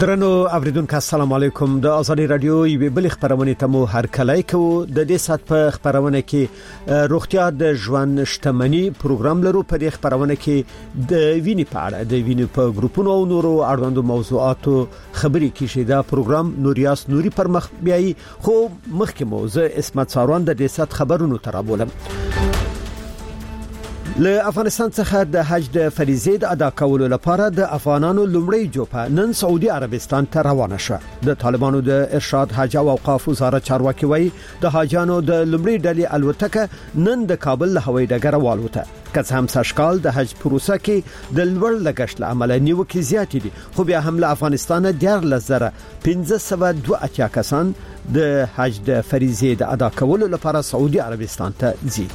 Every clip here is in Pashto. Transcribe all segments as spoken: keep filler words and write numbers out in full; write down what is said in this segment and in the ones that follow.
درنو اوریدونکو السلام علیکم د ازادي رادیو یوه بل خبرونه ته مو هر کله کو د دې سات په خبرونه کې روغتیا د ژوند شتمنۍ پروګرام لرو په دې خبرونه کې د وینې په اړه د وینې په ګروپونو او نورو اړوندو موضوعاتو خبرې کیږي دا پروګرام نوریاس نوري پر مخ بیاي خو مخکې مو زه اسمت ساروان د دې سات خبرونو ترابولم له افغانستان څخه د حج د فریضې د ادا کولو لپاره د افغانانو لومړی جوپه نن سعودي عربستان ته روانه شوه د طالبانو د ارشاد حج او اوقاف وزارت چارواکي وایي د حاجانو د لومړي ډلې الوتکه نن د کابل له هوایي ډګر والوته که هم سشکال د حج پروسه کې د لوړ لګښت عمل نیوکې زیات دي خو بیا هم له افغانستان ډیر لزره پنځه سوه دوه اتیا کسان د حج د فریضې د ادا کولو لپاره سعودي عربستان ته ځي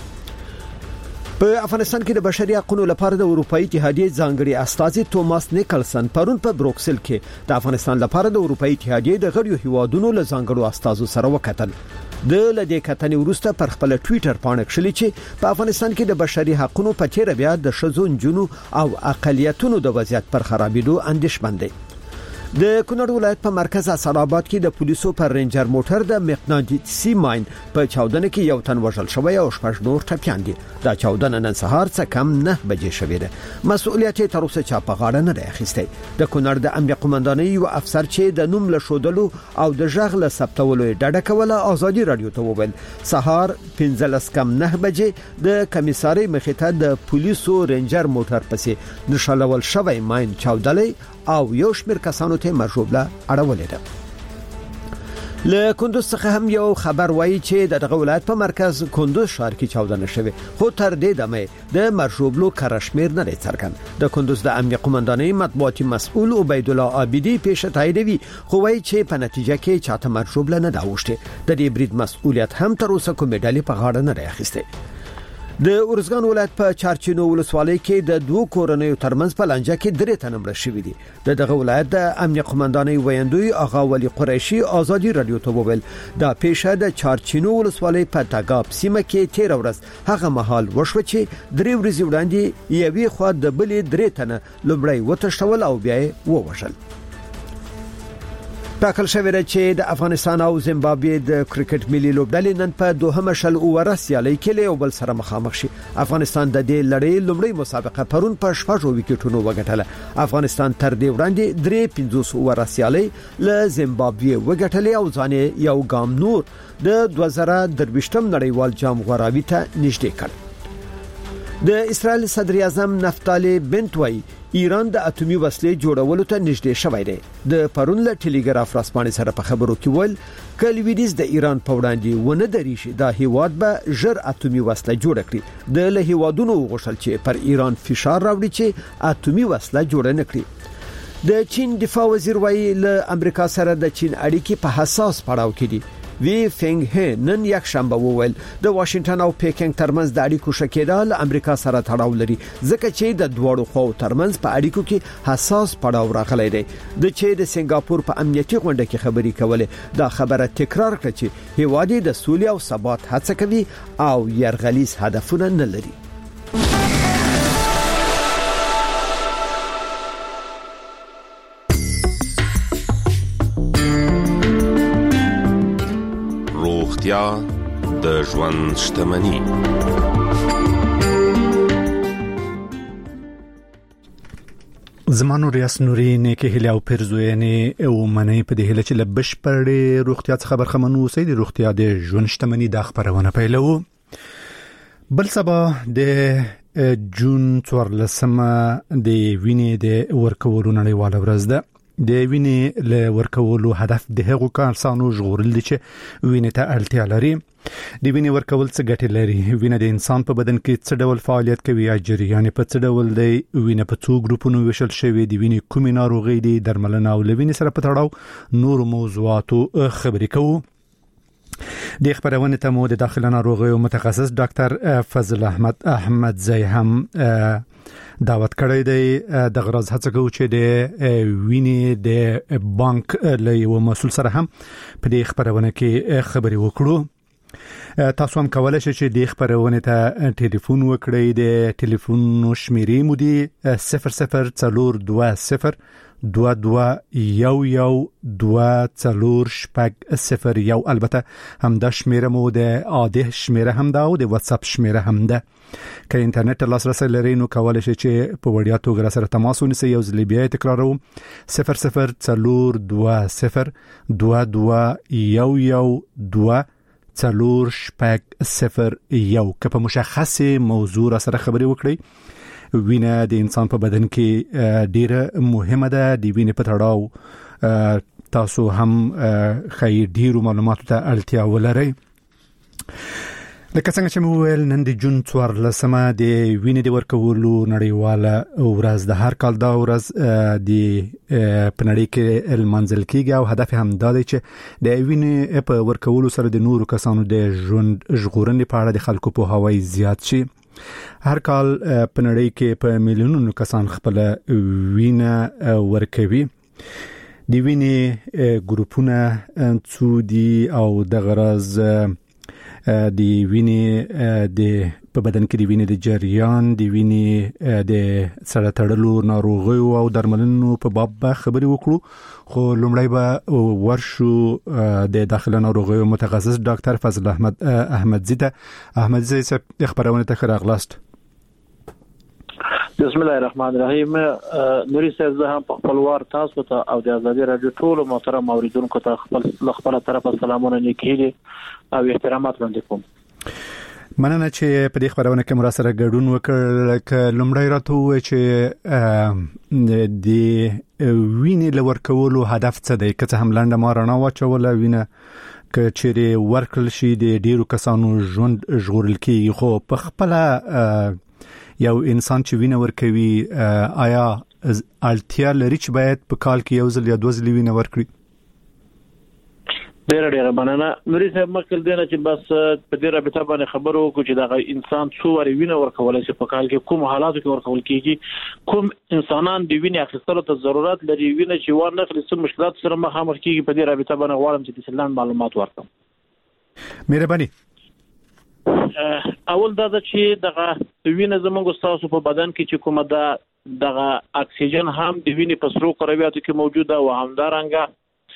په افغانستان کې د بشري حقوقو لپاره د اروپאי اتحادیې ځانګړي استازي توماس نیکلسن پرون په بروکسل کې د افغانستان لپاره د اروپאי اتحادیې د غړو هیوادونو له ځانګړو استازو سره وکتل د لدې کتنې وروسته پر خپل ټوئیټر باندې کښلي چې په افغانستان کې د بشري حقوقو په تیر بیا د شذو جنونو او اقلیتونو د وضعیت پر خرابېدو اندېښمن دي د کونړ ولایت په مرکز اسعدآباد کې د پولیسو پر رینجر موټر د مقناطیسي ماین په چاودنه کې یو تن وژل شوی او شپږ نور ټپيان دي دا چاودنه نن سهار څه کم نه بجې شوې ده مسؤلیت یې تر اوسه چا په غاړه نه اخیستی د کونړ د امنیت قومندانۍ یو افسر چې د نوم له شودلو او د ژغ له ثبتولو ډډه کوله ازادي رادیو ته وویل سهار پنځلس کم نه بجې د کمیساري مخې ته د پولیسو رینجر موټر پسې نشلول شوی ماین چاودلې او یو شمېر کسانو ته مرجوبله اړولې ده له کندوز څخه هم یو خبر وایي چې د ولایت په مرکز کندوز ښار کې چاودنه شوه خو تر دې دمه د مرجوبلو کرشمیر نه څرګند د کندوز د امنیت قومندانۍ مطبوعاتي مسؤل عبید الله عابدی پیش تاییدوي خو وایي چې په نتیجه کې چاته مرجوبله نه داوښته د دې برید مسؤلیت هم تر اوسه کومه ډلې په غاړه نه راخسته د اورزګان ولایت په چارچینو ولسوالۍ کې د دوه کورنیو ترمنځ په لانجه کې درې تنه مړه شوي دي د دغه ولایت د امنیت قومندانۍ ویاندوی آغا ولی قریشي ازادي رادیو ته وویل دا پیښه د چارچینو ولسوالۍ په تاګاب سیمه کې تیر ورځ هغه مهال وشو چې درې ورځې وړاندې یوې خوا د بلې درې تنه لومړی وتښتول او بیا یې ووژل ټاکل شوی دی چې د افغانستان او زیمبابوې د کرکټ ملي لوبډلې نن په دوهمه شل اووره سیالۍ کې له بل سره مخامخ شي افغانستان د دې لړۍ لومړی مسابقه پرون په شپږو وکټونو وګټله افغانستان تر دې وړاندې درې پنځوس اووره سیالۍ له زیمبابوې وګټلې او ځان یو ګام نور د دوه زره درویشتم نړیوال جام غوراوي ته نږدې کړ د اسرائیل صدر اعظم نفتالی بنت وایي ایران د اټومي وسلې جوړولو ته نږدې شوی دی د پرون له ټلګراف رسپانې سره په خبرو کې ول کلویدیز د ایران په وړاندې ونه دري شي دا هیواد به ژر اټومي وسله جوړ کړي د له هیوادونو غوښتل چې پر ایران فشار راوړي چې اټومي وسله جوړ نه کړي د چین دفاع وزیر وایي له امریکا سره د چین اړیکې په حساس پړاو کې دي وی فنګ هه نن یک شنبه وویل د واشنگټن او پیکینګ ترمنځ د اړیکو شکېدل امریکا سره تړاو لري ځکه چې د دوړو خو ترمنځ په اړیکو کې حساس پړاو راغلی دی د چې د سنگاپور په امنیتي غونډه کې خبري کوله دا خبره تکرار کړه چې هیواد د سولې او ثبات هڅه کوي او يرغلیز هدفونه نه لري یا د ژوند شتمنۍ زمانو ریاس نوري نه کې هله او پرزوینه او منې په دې هله چې لبش پر روغتیا څخه خبرخمنو سي د روغتیا د ژوند شتمنۍ د خبرونه پیلو بل سبا د جون څوارلسمه د وینې د ورکولو نړیواله ورځ ده د وینې له ورکولو هدف د هغو کارسانو ژغورل دي چې وینې ته اړتیا لري د وینې ورکول څه ګټې لري وینه د انسان په بدن کې څه ډول فعالیت کوي یا جریان په څه ډول دی وینه په څو ګروپونو ویشل شوی دی وینې کومې ناروغي دي درملنه او وینې سره په تړاو نور موضوعاتو خبرې کوو د خبرونه ته مو د داخله ناروغیو متخصص ډاکټر فضل احمد احمد زئی هم دعوت کړی دی د غرض هڅه کوي چې د وینې د بانک له یو مسول سره هم په دې خبرونه کې خبرې وکړو تاسو هم کولای شئ چې د خبرونه ته ټلیفون وکړئ. د ټلیفون شمیرې مو دي صفر صفر څلور دوه صفر دوه دوه یو یو دوه څلور شپږ صفر یو. البته هم د شمیره مو د عادي شمیره هم ده او د واتس اپ شمیره هم ده. که انټرنیټ لاسرسي لرئ نو کولای شئ چې په وړیا توګه سره تماس ونیسئ. یو ځل بیا تکراروم صفر صفر څلور دوه صفر دوه دوه یو یو دوه څلور شپږ صفر یو. که په مشخصه موضوع سره خبرې وکړئ، وینه د انسان په بدن کې ډیره مهمه ده. د وینې په تړاو تاسو هم خیر ډیرو معلوماتو ته اړتیا ولرئ. لکه څنګه چې مو ویل، نن د جون څوارلسمه د وینې د ورکولو نړیواله ورځ ده. هر کال دا ورځ د په نړۍ کې لمانځل کیږي او هدف هم دا دی چې د وینې په ورکولو سره د نورو کسانو د ژوند ژغورنې په اړه د خلکو پوهاوی زیات شي. هر کال په نړۍ کې په میلیونونو کسان خپل وینه ورکوي. د وینې ګروپونه څو دي او د غرض د وینې د په بدن کې د وینې د جریان، د وینې د سره تړلو ناروغیو او درملنو په باب خبرې وکړو. خو لومړی به ورشو د داخله ناروغیو متخصص ډاکټر فضل احمد احمدزی ته. احمدزی صاحب خبرونه ته راغلاست. بسم الله الرحمن الرحیم. نوري صاحب زه هم په خپلوار تاسو ته او د ازادي رادیو ټول محترم اوریدونکو ته خپل خپل طرفه سلامونه لیکلي او احترامات وړاندې کوم. مننه چې په دې خبرونه کې مر سره ګډون وکړ. ک لومړی راته و چې د وینې لور کولو هدف څه دی؟ که څه هم لاندې ما رڼا واچوله وینه که چیرې ورکل شي د ډیرو کسانو ژوند ژغورل کیږي. خو په خپل یو انسان چې وینه ورکوي آیا اړتیا لري چې باید په کال کې یو ځل یا دوه ځله وینه ورکړي؟ ډېر ډېر مننه نوري صاحب. مخکې دې چې بس په دې رابطه باندې خبرو وکړو چې دا انسان څو ور وینه ورکول شي په کال کې، کوم حالاتو کې ورکول کیږي، کوم انسانان د وینې اخیستلو ته ضرورت لري، وینه چې ورنه خلص مشکلات سره مخامخ کیږي. په دې رابطه باندې غواړم چې د سلام معلومات ورکړم. مهرباني. اول دا چې دغه وینه زموږ تاسو په بدن کې چې کومه ده دغه اکسیجن هم د وینې په سرو کرویاتو کې موجوده او همدارنګه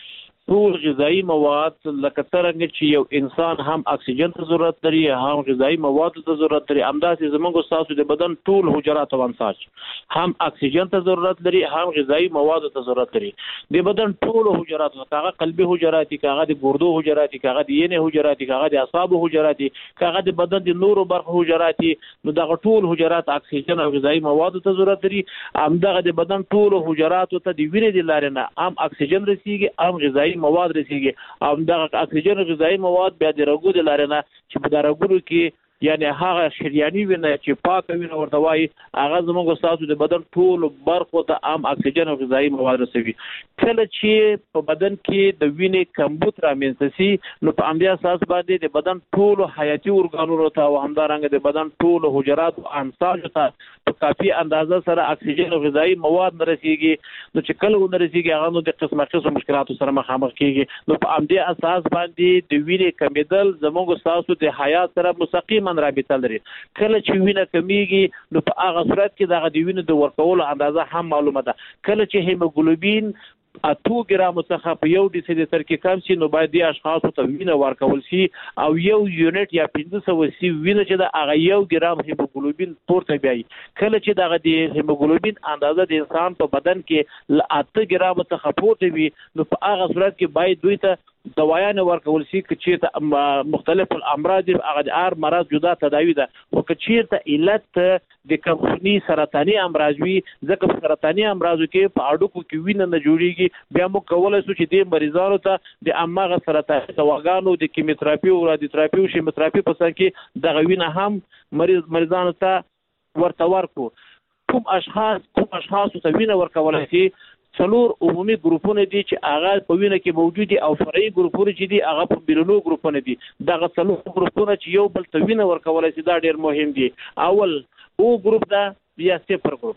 ټول غذایی مواد لکه څنګه چې یو انسان هم اکسیجن ته ضرورت لري هم غذایی مواد ته ضرورت لري، همداسې زموږ تاسو د بدن ټول حجرات او انساج هم اکسیجن ته ضرورت لري هم غذایی مواد ته ضرورت لري. د بدن ټول حجرات، هغه قلبي حجرات، هغه د ګردو حجرات، هغه د ینې حجرات، هغه د اعصاب حجرات، هغه د بدن د نورو برخو حجرات، نو دغه ټول حجرات اکسیجن او غذایی مواد ته ضرورت لري. همدغه د بدن ټول حجرات ته د وینې د لارې نه هم اکسیجن رسیږي هم غذایی مواد رسیږي. او دغه اکسیجن غذایی مواد بیا د رګو د لارې نه چې په رګونو کې یعنی هغه شریاني وینه چې پاکه وینه ورته وایي هغه زموږ تاسو د بدن ټول برخو ته هم اکسیجن او غذایی مواد رسوي. کله چې په بدن کې د وینې کمبود رامنځته شي نو په همدې اساس باندې د بدن ټول حیاتي ارګانونو ته او همدارنګه د بدن ټول حجرات او انساج ته په کافي اندازه سره اکسیجن او غذایی مواد نه رسیږي. نو چې کله ونه رسیږي هغه نو د قسمه قسم مشکلاتو سره مخامخ کیږي. نو په همدې اساس باندې د وینې کمیدل زموږ تاسو د حیات سره مستقیما رابطه لري. کله چې وینه کمیږي نو په هغه صورت کې دغه د وینې د ورکولو اندازه هم معلومه ده. کله چې هیموګلوبین اته ګرام څخه په یو ډیسي لیټر کې کم شي نو باید د اشخاصو ته وینه ورکول شي او یو یونټ یا پنځه سوه سي وینه چې د هغه یو ګرام هیموګلوبین پورته بیاي. کله چې دغه د هیموګلوبین اندازه د انسان په بدن کې ل اته ګرام څخه پورته وي نو په هغه صورت کې باید دوی ته دوايان ورکول شي چې ته مختلف الامراض هغه د هر مرض جدا تداوی ده. خو که چیرته علت د کمخونی سرطاني امراض وي ځکه په سرطاني امراضو کې په اډوکو کې وینه نه جوړیږي بیا موږ کولای شو چې د مریضانو ته د امغه سرطاني دواګانو د کیموتراپي او رادیوتراپي او شیموتراپي په څیر کې د غوینه هم مریض مریضانو ته ورته ورکو. کوم اشخاص کوم اشخاص ته وینه ورکول شي څلور عمومي ګروپونه دي چې هغه په وینه کې موجود دي او فرعي ګروپونه چې دي هغه په بیرونو ګروپونه دي. دغه څلور ګروپونه چې یو بل ته وینه ورکول شي دا ډېر مهم دي. اول او ګروپ دا یا صفر ګروپ،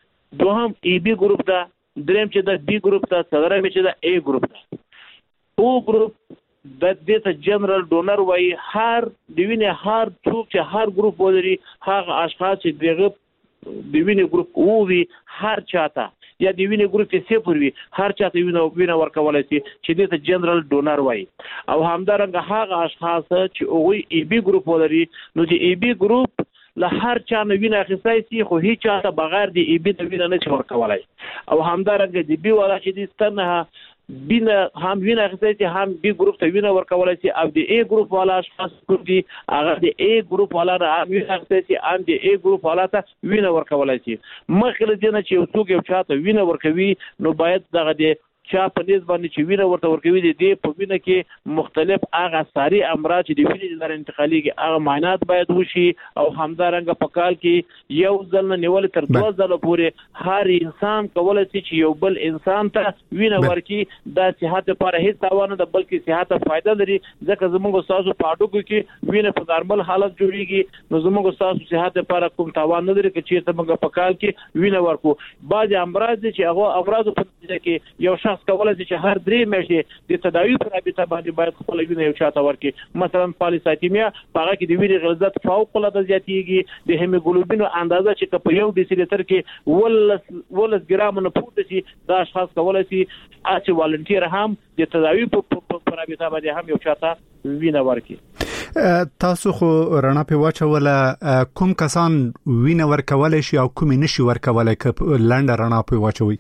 دوهم ای بی ګروپ دا، دریم چې دا بی ګروپ دا، څلورم چې دا ای ګروپ دا. او ګروپ د دې ته جنرال ډونر وایي. هر د وینې هر څوک چې هر ګروپ ولري هغه اشخاص چې دغه د وینې ګروپ ووي هر چاته یا د وینې ګروپ کې صفر وي هر چاته وینه وینه ورکولای شي چې دې ته جنرال ډونر وایي. او همدارنګه هغه اشخاص چې هغوی ای بي ګروپ ولري نو د ای بي ګروپ له هر چا نه وینه اخیستی شي خو هیڅ چاته بغیر د ای بي نه وینه نه شي ورکولای. او همدارنګه د بي والا چې دې ستنه بینه هم وینه اخیستی شي هم بي ګروپ ته وینه ورکولای شي. او د ای ګروپ والا اشخاص کوم دي هغه د ای ګروپ والا نه هم وینه اخیستی شي هم د ای ګروپ والا ته وینه ورکولای شي. مخکې له دې نه چې یو څوک یو چا ته وینه ورکوي نو باید دغه د چا په نسبت باندې چې وینه ورته ورکوي د دې په وینه کې مختلف هغه ساري امراض چې د وینې لپاره انتقالېږي هغه معاینات باید وشي. او همدارنګه په کال کې یو ځل نه نیول تر دوه ځله پورې هر انسان کولی شي چې یو بل انسان ته وینه ورکړي. دا صحت لپاره هیڅ تاوان نه ده بلکې صحت ته فایده لري ځکه زموږ ستاسو په هډوکو کې وینه په نارمل حالت جوړېږي نو زموږ ستاسو صحت لپاره کوم تاوان نه لري که چېرته موږ په کال کې وینه ورکړو. بعضې امراض دي چې هغه امراضو په نتیجه کې یو شخص کولای شي چې هر درې میاشتې د تداوي په رابطه باندې باید خپله وینه یو چا ته ورکړي. مثلا پالیسایتیمیا په هغه کې د وینې غلظت فوق العاده زیاتېږي. د هیموګلوبینو اندازه چې که په یو ډیسي لیټر کې ولس ولس ګرامو نه پورته شي دا اشخاص کولی شي چې والنټیر هم د تداوي په رابطه باندې هم یو چا ته وینه ورکړي. تاسو خو رڼا په واچوله کوم کسان وینه ورکولای شي او کوم نشي ورکولای که لنډه رڼا په واچوي؟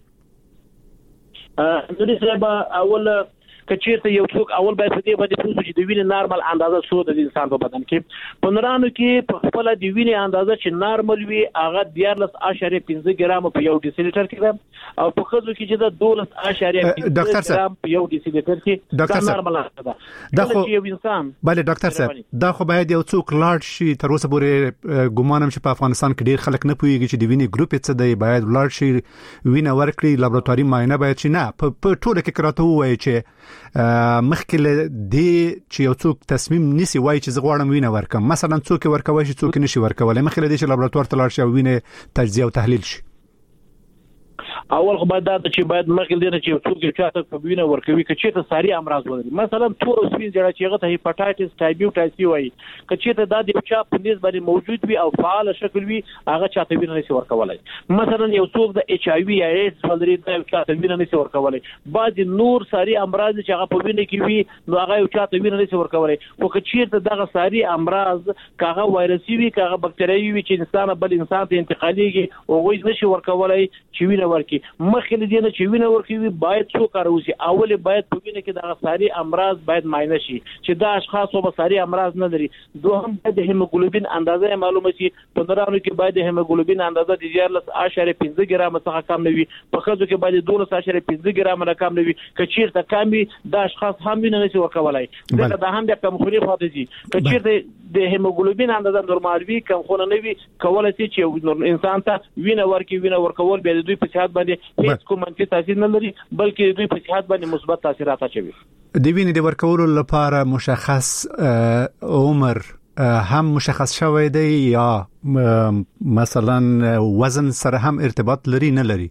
نو صاحب اول کچېرته یو څوک اول باید په دې باندې پوه شي چې د وینې نارمل اندازه څو د انسان په بدن کې. په نرانو کې په خپله د وینې اندازه چې نارمل وي هغه دیارلس اعشاریه پنځه ګرامه په یو ډیسي لیټر کې ده او په ښځو کې چې ده دولس اعشاریه پنځه ګرام په یو ډیسي لیټر کې دا نارمل اندازه ده. دا خو یو انسان بله ډاکټر صاحب دا خو باید یو څوک لاړ شي. تر اوسه پورې ګومانم چې په افغانستان کې ډیر خلک نه پوهیږي چې د وینې ګروپ څه دی. باید لاړ شي وینه ورکړي لابراتواري معاینه باید شي. نه په ټوله کې کراته وایي چې مخکې دې چې یو څوک تصمیم نیسي وایي چې زه غواړم وینه ورکم مثلا څوک ورکوي شي څوک نشي ورکولای مخکې دې چې لابراتوار ته لاړ شي او وینه تجزیه او تحلیل شي. اول خو باید دا چې باید مخکې دې نه چې یو څوک یو چا ته وینه ورکوي که چېرته ساري امراض ولري مثلا تور او سپین زیړه چې هغه ته هیپاټایټس ټایبیوټایسي وایي که چېرته دا د یو چا په نسبت باندې موجود وي او فعال شکل وي هغه چاته وینه نشي ورکولای. مثلا یو څوک د ایچ آی وي یا ایډز ولري دا یو چاته وینه نشي ورکولای. بعضې نور ساري امراض چې هغه په وینه کې وي نو هغه یو چاته وینه نشي ورکولای. خو که چېرته دغه ساري امراض که هغه وایرسي وي که هغه بکتریاوي وي چې انسان بل انسان ته انتقالېږي هغوی نشي ورکولای چې وینه ورکړي. مخکې له دې نه چې وینه ورکوي باید څو کار وشي. اول باید په وینه کې دغه ساري امراض باید معاینه شي چې دا اشخاص به ساري امراض نه لري. دوهم باید د هیموګلوبین اندازه معلومه شي. په نرانو کې باید د هیموګلوبین اندازه د دیارلس اعشاریه پنځه ګرامه څخه کم نه وي. په ښځو کې باید دولس اعشاریه پنځه ګرامه نه کم نه وي. که چېرته کم وي دا اشخاص هم وینه نشي ورکولای ځکه دا هم بیا کمخوني پاتې شي. که چېرته د هیموګلوبین اندازه نورمال وي کمخونه نه وي کولی شي چې انسان ته وینه ورکړي. وینه ورکول بیا د دوی په صحت باندې هیڅ کوم منفي تاثیر نه لري بلکې دوی په صحت باندې مثبت تاثیرات اچوي. د وینې د ورکولو لپاره مشخص عمر هم مشخص شوی دی یا مثلا وزن سره هم ارتباط لري نه لري؟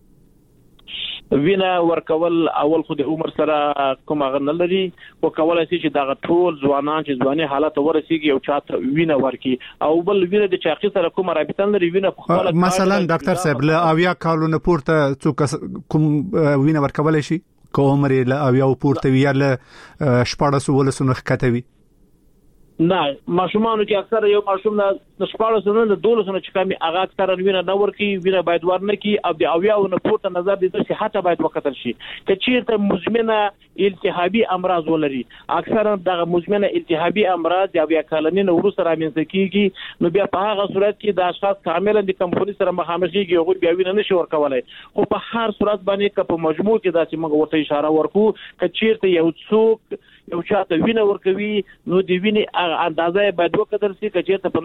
وینه ورکول اول خو د عمر سره کوم هغه نه لري خو کولی شي چې دغه ټول ځوانان چې ځواني حالت ته ورسېږي یو چا ته وینه ورکړي او بل وینه د چاقي سره کومه رابطه نه لري. وینه په خپله مثلا ډاکټر صاحب له اویا کالو نه پورته څوک کوم وینه ورکولی شي که عمر یې له اویا پورته وي یا له شپاړسو ولسو نه ښکته وي؟ نه ماشومانو کې اکثره یو ماشوم د شپاړسو نه د دولسو نه چې کم هغه اکثره وینه نه ورکوي. وینه باید ورنه کړي او د اویاو نه پورته نظر د دوی صحت باید وکتل شي. که چېرته مزمنه التهابي امراض ولري اکثره دغه مزمنه التهابي امراض د اویا کلنۍ نه وروسته رامنځته کېږي نو بیا په هغه صورت کې د اشخاص کاملا د کمپنۍ سره مخامخ کېږي هغوی بیا وینه نشي ورکولی. خو په هر صورت باندې که په مجموع کې داسې موږ ورته اشاره ورکو که چېرته یو څوک یو چاته وینه ورکوي نو د وینې اندازه باید وکتل شي. که چېرته په نارمل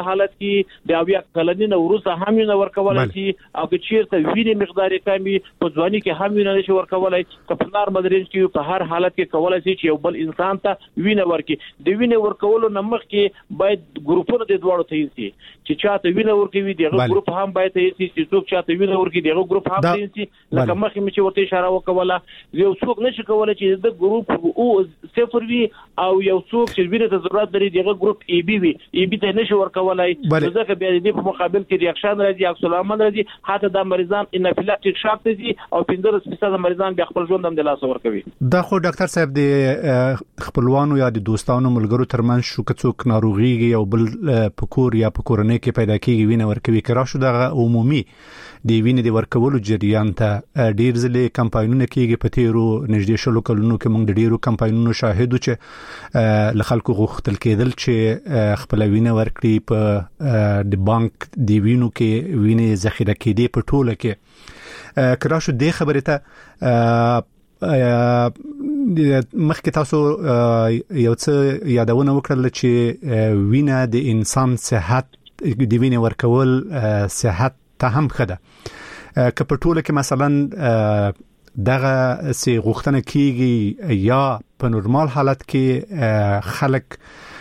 حالت کې د اویا کلنې نه وروسته هم وینه ورکولای شي او که چیرته وینې مقدار کمی په ځواني کې هم وینه نشي ورکولای که په نارمل رینج کې په هر حالت کې کولای شي چې یو بل انسان ته وینه ورکړي د وینې ورکولو نه مخکې باید ګروپونه د دوړو ته شي چې چاته وینه ورکوي دغه ګروپ هم باید ته شي چې څوک چاته وینه ورکړي دغه ګروپ هم ته شي لکه مخکې مې چې ورته اشاره وکوله یو څوک نشي کولای چې د ګروپ او صفر وي او یو څوک چې وینه ته ضرورت لري دغه ګروپ ای بي وي ای بي ته نشي ورکولای ځکه بیا د په مقابل کې ریاکشن راځي عکس العمل راځي حتی د مریضان انافیلاکټیک شاک دي او پنځه فیصد مریضان بیا خپل ژوند هم د لاس ورکوي. دا خو ډاکټر صاحب د خپلوانو یا د دوستانو ملګرو ترمنځ شو که څوک ناروغي او بل پکور یا پکورنۍ کې پیدا کیږي وینه ورکوي کرا شو د عمومي د وینې د ورکولو جریان ته ډیر ځله کمپاینونه کیږي په تیرو نږدې شلو کلونو کې موږ د ډیرو کمپاینونو شاهدو چې ل خلکو غوښتل کېدل چې خپل وینه ورکړي په د بانک د وینو کې وینې ذخیره کېدي په ټوله کې کرا شو د خبره ته مخکې تاسو یو څه یادونه وکړل چې وینه د انسان صحت د وینې ورکول صحت ته هم خده که په ټوله کې مثلا دغه سي غوښتنه کیږي یا په نورمال حالت کې خلک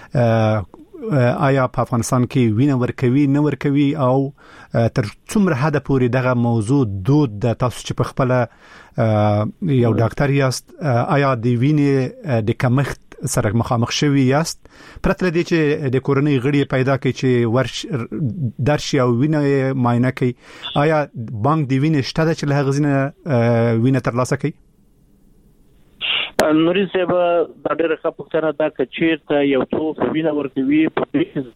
آیا په افغانستان کې وینه ورکوي نه ورکوي او تر څومره حد پورې دغه موضوع دود د تاسو چې په خپل یو ډاکټر یاست آیا د وینې د کمښت سره مخامخ شوی یاست پرته دې چې د کورنۍ غړي پیدا کوي چې ورش درشي او وینه معاینه کوي آیا بانک د وینې شته چې له غزنه وینه ترلاسه کوي؟ نوري صاحب دا ډېر ښه پوښتنه ده چې چیرته یو څوک وینه ورکوي په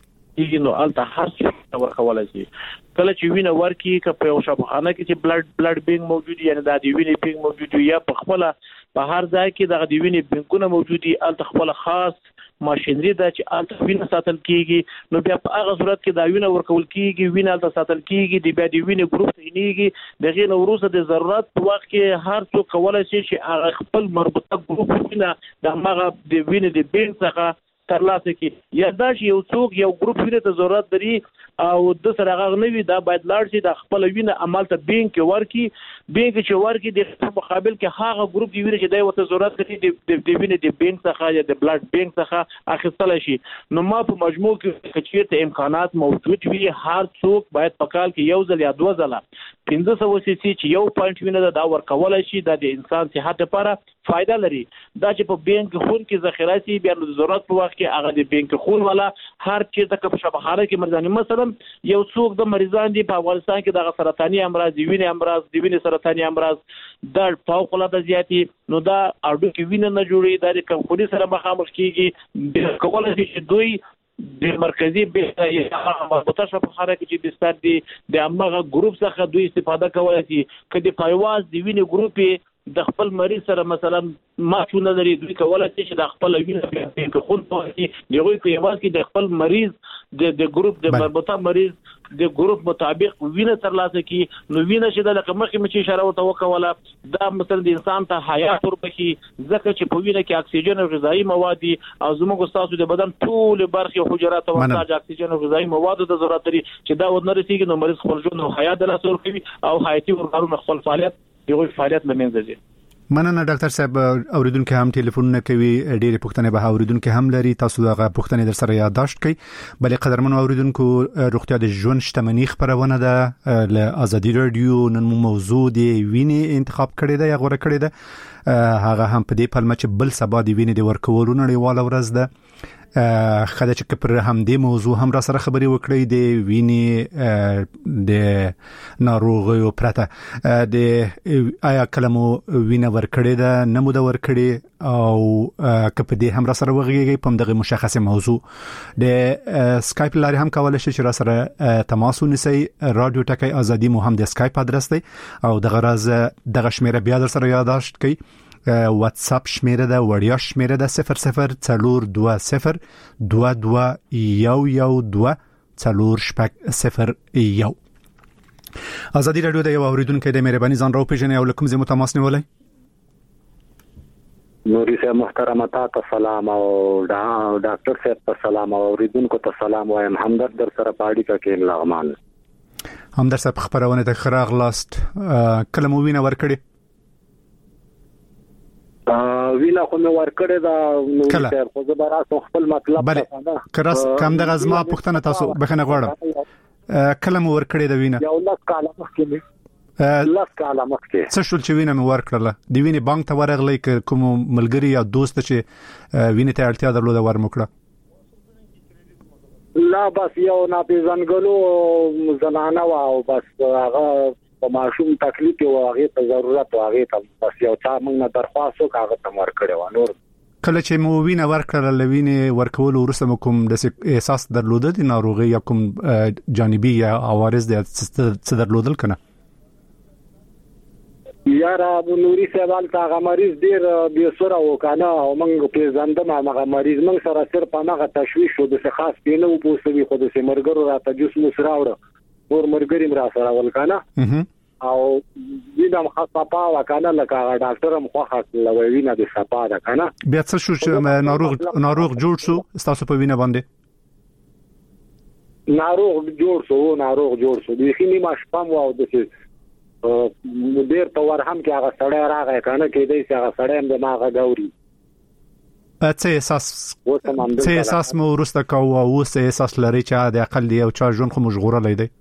دې نو الته هر څه ورکولای شي کله چې وینه ورکي که په یو شفاخانه کې چې بلډ بلډ بینګ موجود یا د وینې بینګ موجود یا په خپل په هر ځای کې د وینې بینګونه موجودي الته خپل خاص ماشينري ده چې الته وینه ساتل کیږي نو بیا په هغه صورت کې دا وینه ورکول کیږي وینه الته ساتل کیږي د بیا د وینې ګروپ ته نیږي دغه نو وروسته د ضرورت په وخت کې هر څوک کولای شي چې هغه خپل مربوطه ګروپ وینه د هغه د وینې د بینګ څخه ترلاسه کی یا دا چې یو څوک یو ګروپ وینه ته ضرورت لري او د سره هغه نوی دا باید لاړ شي د خپل وینه عمل ته بینګ کې ورکی بینګ چې ورکی د مقابل کې هغه ګروپ دی وینه چې دای وته ضرورت لري د وینه د بینګ څخه یا د بلډ بینګ څخه اخیستل شي نو ما په مجموع کې چې امکانات موجود وي هر څوک باید په کال کې یو ځل یا دوه ځله پنځه سوه سي سي چې یو پوینټ وینه دا ورکولای شي د انسان صحت لپاره فائدہ لري دا چې په بینک خون کې ذخیره شي بیا د ضرورت په وخت کې هغه د بینک خون ولا هر چیرته کې په شبخاره کې مرزاني مثلا یو څوک د مریضان دي په افغانستان کې د سرطاني امراض دی وینې امراض دی وینې سرطاني امراض د فوق العاده زیاتی نو دا اډو کې وینه نه جوړي د کمخوني سره مخامخ کیږي کولای شي چې دوی د مرکزی به یا مربوطه شفاخانه کې چې بستر دي د امغه ګروپ څخه دوی استفاده کوي چې کدي پایواز دی وینې ګروپ د خپل مریض سره مثلا ماچونه لري دوی کولای شي چې د خپل وینې په خون پوهي دیغه کې یواز کې د خپل مریض د د ګروپ د مربوطه مریض د ګروپ مطابق وینه ترلاسه کی نو وینه چې د لکه مخکې مچ اشاره وته وکوله دا مثلا د انسان ته حیات وربخي ځکه چې په وینه کې اکسیجن او غذایی مواد او زموږ تاسو د بدن ټول برخې حجرات او د اکسیجن او غذایی مواد د ضرورت لري چې دا ودنه رسیږي نو مریض خپل ژوند او حیات د لاسه ورکوي او حیاتي ورغارونه خپل فعالیت یو فعالیت لمنځه ځي. مننه ډاکټر صاحب اوریدونکو هم ټلیفون کوي ډېر پوښتنه به اوریدونکو هم لري تاسو دغه پوښتنه در سره یادداشت کړئ بلې قدرمن اوریدونکو روغتیا د ژوند شتمنۍ خبرونه ده ل ازادي رادیو نن موضوع دی وینې انتخاب کړی دی غوړه کړی دی هغه هم په دې پلمه چې بل سبا دی وینې د ورکولو نړیواله ورځ ده خدای چې پر هم دې موضوع هم را سره خبري وکړي د وینې د ناروغیو پرته د آیا کلمو وینه ورکړي ده نه مو د ورکړي او کپ دې هم را سره وغږیږي په دغه مشخصه موضوع د سکایپ لاري هم کولای شي چې را سره تماس ونیسي رادیو ټکی ازادي مو هم د سکایپ ادرس دی او دغه راز دغه شمیره بیا در سره یادداشت کړئ واتس اپ شمیره ده وړیا شمیره ده صفر صفر څلور دوه صفر دوه دوه یو یو دوه څلور شپږ صفر یو. ازادي رادیو د یو اوریدونکو د مهرباني ځان راو پیژنې او لکم زمو تماس نیولای نوري صاحب محترم ته سلام او ډاکټر صاحب ته سلام او ریدونکو ته سلام وایم. همدرد در سره پاړی کا کې لغمان. همدرد صاحب خبرونه ته خراغ لاست کله مو وینه ورکړي؟ ا وینا خو مې ورکړې دا نوري صاحب خو زه برا خپل مطلب څنګه کراس کم د غزما پښتنه تاسو بخنه غواړم کله مو ورکړي دا وینه؟ یو لاس کاله مخکې لاس کاله مخکې څه شول چې وینه مې ورکړله؟ د وینې بانک ته ورغلې کوم ملګری یا دوست چې وینې ته اړتیا درلوده ورمکړه؟ لا بس یو ناپېژندګلو زنانه وه او بس هغه په ماشوم تکلیف و هغه ته ضرورت و هغه ته بس یو چا موږ نه درخواست وکړ هغه ته ورکړی و. نور کله چې مو وینه ورکړله له وینې ورکولو وروسته مو کوم داسې احساس درلوده د ناروغۍ یا کوم جانبي یا عوارض د څه درلودل که نه؟ یاره نوري صاحب هلته هغه مریض ډېر بېسوره و که نه او موږ پېژندم همغه مریض موږ سره صرف همغه تشویش و داسې خاص پې نه و پوسوي خو داسې ملګرو راته جوس موس راوړه نور ملګري م راسره ول که نه او وینه م ښه صفا وه که نه لکه هغه ډاکټر هم خوښه کړله وایي وینه دې صفا ده که نه. بیا څه شو چې ناروغ ناروغ جوړ شو ستاسو په وینه باندې؟ ناروغ جوړ شو ناروغ جوړ شو بیخي نیمه شپه م و او داسې ډېر په ور هم کې هغه سړی راغی که نه کېدی چې هغه سړی هم د ما هغه ګوري. څه احساس څه احساس مو وروسته کوو او اوس احساس لرئ چې د اقل یو چا ژوند خو مو ژغورلی دی؟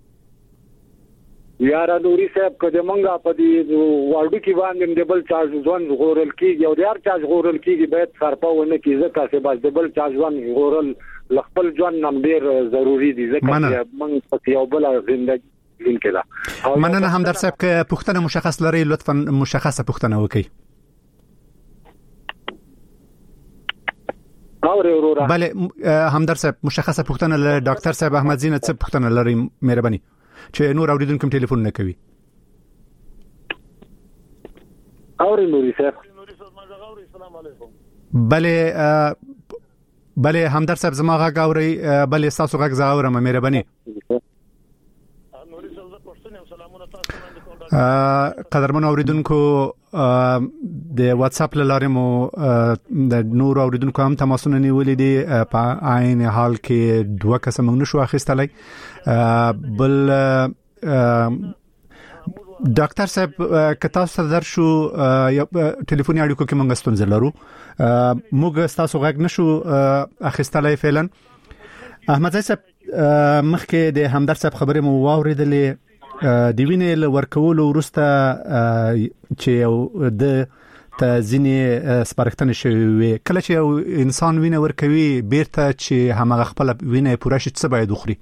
یاره نوري صاحب که د موږ په دې وړوکي باندې د بل چا ژوند ژغورل کېږي او د هر چا ژغورل کېږي باید صرفه ونه کړي ځکه چې بس د بل چا ژوند ژغورل له خپل ژوند نه ډېر ضروري دي ځکه چې موږ پکې یو بله زندګي مننه. همدرد صاحب که پوښتنه مشخص لري لطفا مشخصه پوښتنه وکړئ. بله همدرد صاحب مشخصه پوښتنه له ډاکټر صاحب احمد زینت څه پوښتنه لري مهرباني چې نور اوریدونکو ټلیفون نه کوي؟ اوري نوري صاحب. بله بله همدرد صاحب زما غږ اوري؟ بله تاسو غږ زه اورم مهرباني. قدرمن اوریدونکو د واتس اپ لاره مو د نور اوریدونکو هم تماسونه نیولې دي په عین حال کې دوه کس موږ نشو اخیستلای. بل ډاکټر صاحب که تاسو درشو ټلیفوني اړیکو کې موږ ستونزه لرو موږ تاسو غږ نشو اخیستلای فعلا. احمد صاحب مخکې د همدرد صاحب خبرې مو واوریدلې د وینې له ورکولو وروسته چې د ته ځینې سپارښتنې شوې وي کله چې یو انسان وینه ورکوي بیرته چې همغه خپله وینه پوره شي څه باید وخوري؟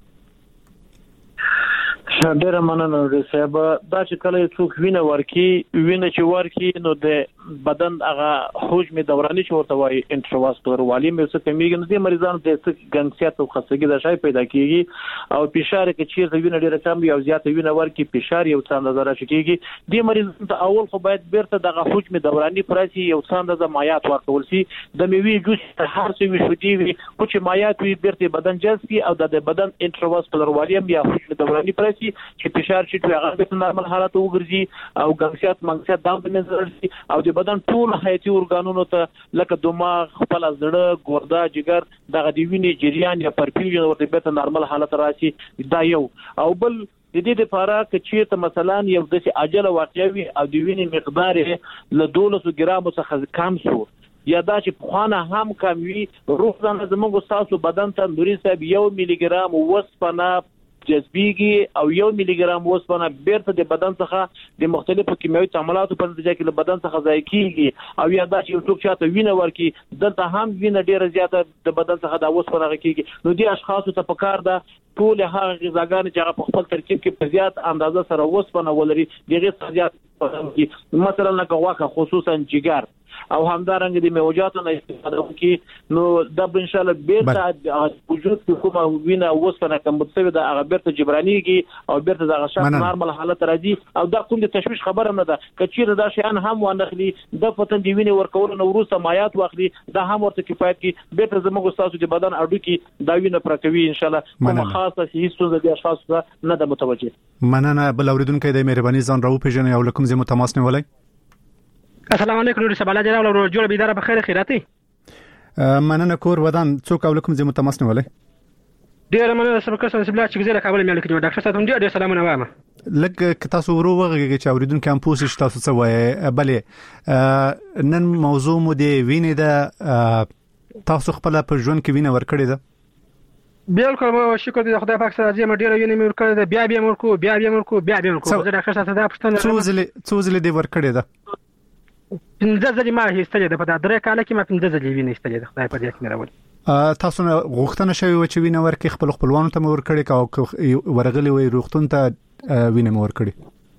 ډېره مننه نوري صاحب. دا چې کله یو څوک وینه ورکي وینه چې ورکي نو د بدن هغه حجم دوراني چې ورته وایي انټرواسکولر والیم یې څه کمیږي نو دې مریضانو ته څه ګنګسیت او خستګي د شای پیدا کیږي او فشار کې چیرته وینه ډېره کم وي او زیاته وینه ورکي فشار یو څه اندازه راشي کیږي. دې مریضانو ته اول خو باید بیرته دغه حجم دوراني پرسي یو څه اندازه مایات ورکول شي. د میوې جوس ته هر څه وي شودي وي خو چې مایات وي بیرته بدن جذب کی او د بدن انټرواسکولر والیم یا حجم دوراني پرسي چې فشار چې هغه په نارمل حالت وګرځي او ګنګسیت منګسیت دام په منځ راځي او د بدن ټول حیاتي ارګانونو ته لکه دماغ خپل زړه ګوردا جګر دغه دی ویني جریان یا پرفیوژن ورته په نارمل حالت راشي. دا یو او بل د دې لپاره چې ته مثلا یو د عجله واقعي او د ویني مقدار له دولس ګرام څخه کم شو یا دا چې پخوانه هم کم وي روزانه زموږ تاسو بدن ته نوري صاحب یو میلی ګرام وسپنه جذبيږي او یو میلی ګرام وسپنه بیرته د بدن څخه د مختلفو کیمیاوي تعاملاتو په نتیجه کې له بدن څخه ضایع کیږي او یا دا چې یو څوک چاته وینه ورکي دلته هم وینه ډیره زیاته د بدن څخه د وسپنه کیږي. نو دي اشخاصو ته پکار ده ټول هغه غذاګان چې هغه په خپل ترکیب کې په زیات اندازه سره وسپنه ولري دغه زیات مثلا لکه غوښه خصوصا جګر او همدارنګه د میوجاتو نه استفاده وکړي نو دا ان شاء الله بیرته وجود کې کومه وینه وسپنه کم بتسوي دا هغه بیرته جبرانيږي او بیرته د غشا نارمل حالت راځي او دا کوم د تشویش خبره نه ده کچېره دا شیان هم ونخلي د فتن دی وینه ورکول نو وروسته مایات واخلي دا هم ورته کفایت کی بیرته زموږ تاسو د بدن اډو کې دا وینه پرکوي ان شاء الله کومه خاصه هیڅ څه د اشخاص نه د متوجه. مننه. بل اوریدونکو د مهرباني ځان راو پیژنې او لکم زمو تماس نیولای. السلام علیکم نور صاحب الله جل او جوړ بيدار په خیر خیراتي مننه کور ودان څوک او لکم زه متمسن ولې ډیر مننه سبق سره سبلا چې زه کابل مې لیکم ډاکټر صاحب ډیر سلامونه وایم لکه تاسو ورو وغږی چې اوریدونکو هم پوښتنه تاسو څه وایي بلې نن موضوع مو دی وینې ده تاسو خپل په ژوند کې وینې ورکړې ده بالکل مو شکر دې خدای پاک سره چې مډیر وینې مې ورکړې ده بیا بیا ورکو بیا بیا ورکو بیا بیا ورکو زه ډاکټر صاحب ته پوښتنه څو ځله څو ځله دې ورکړې ده پنځه ځلې ما هیڅ ده په دا درې کال کې ما پنځه ځلې وینې استلې ده خدای په دې کې راوړي تاسو غوښتنه شوی و چې وینې ورکړي خپل خپلوانو ته مور کړی او ورغلی وي روغتون ته وینې مور کړی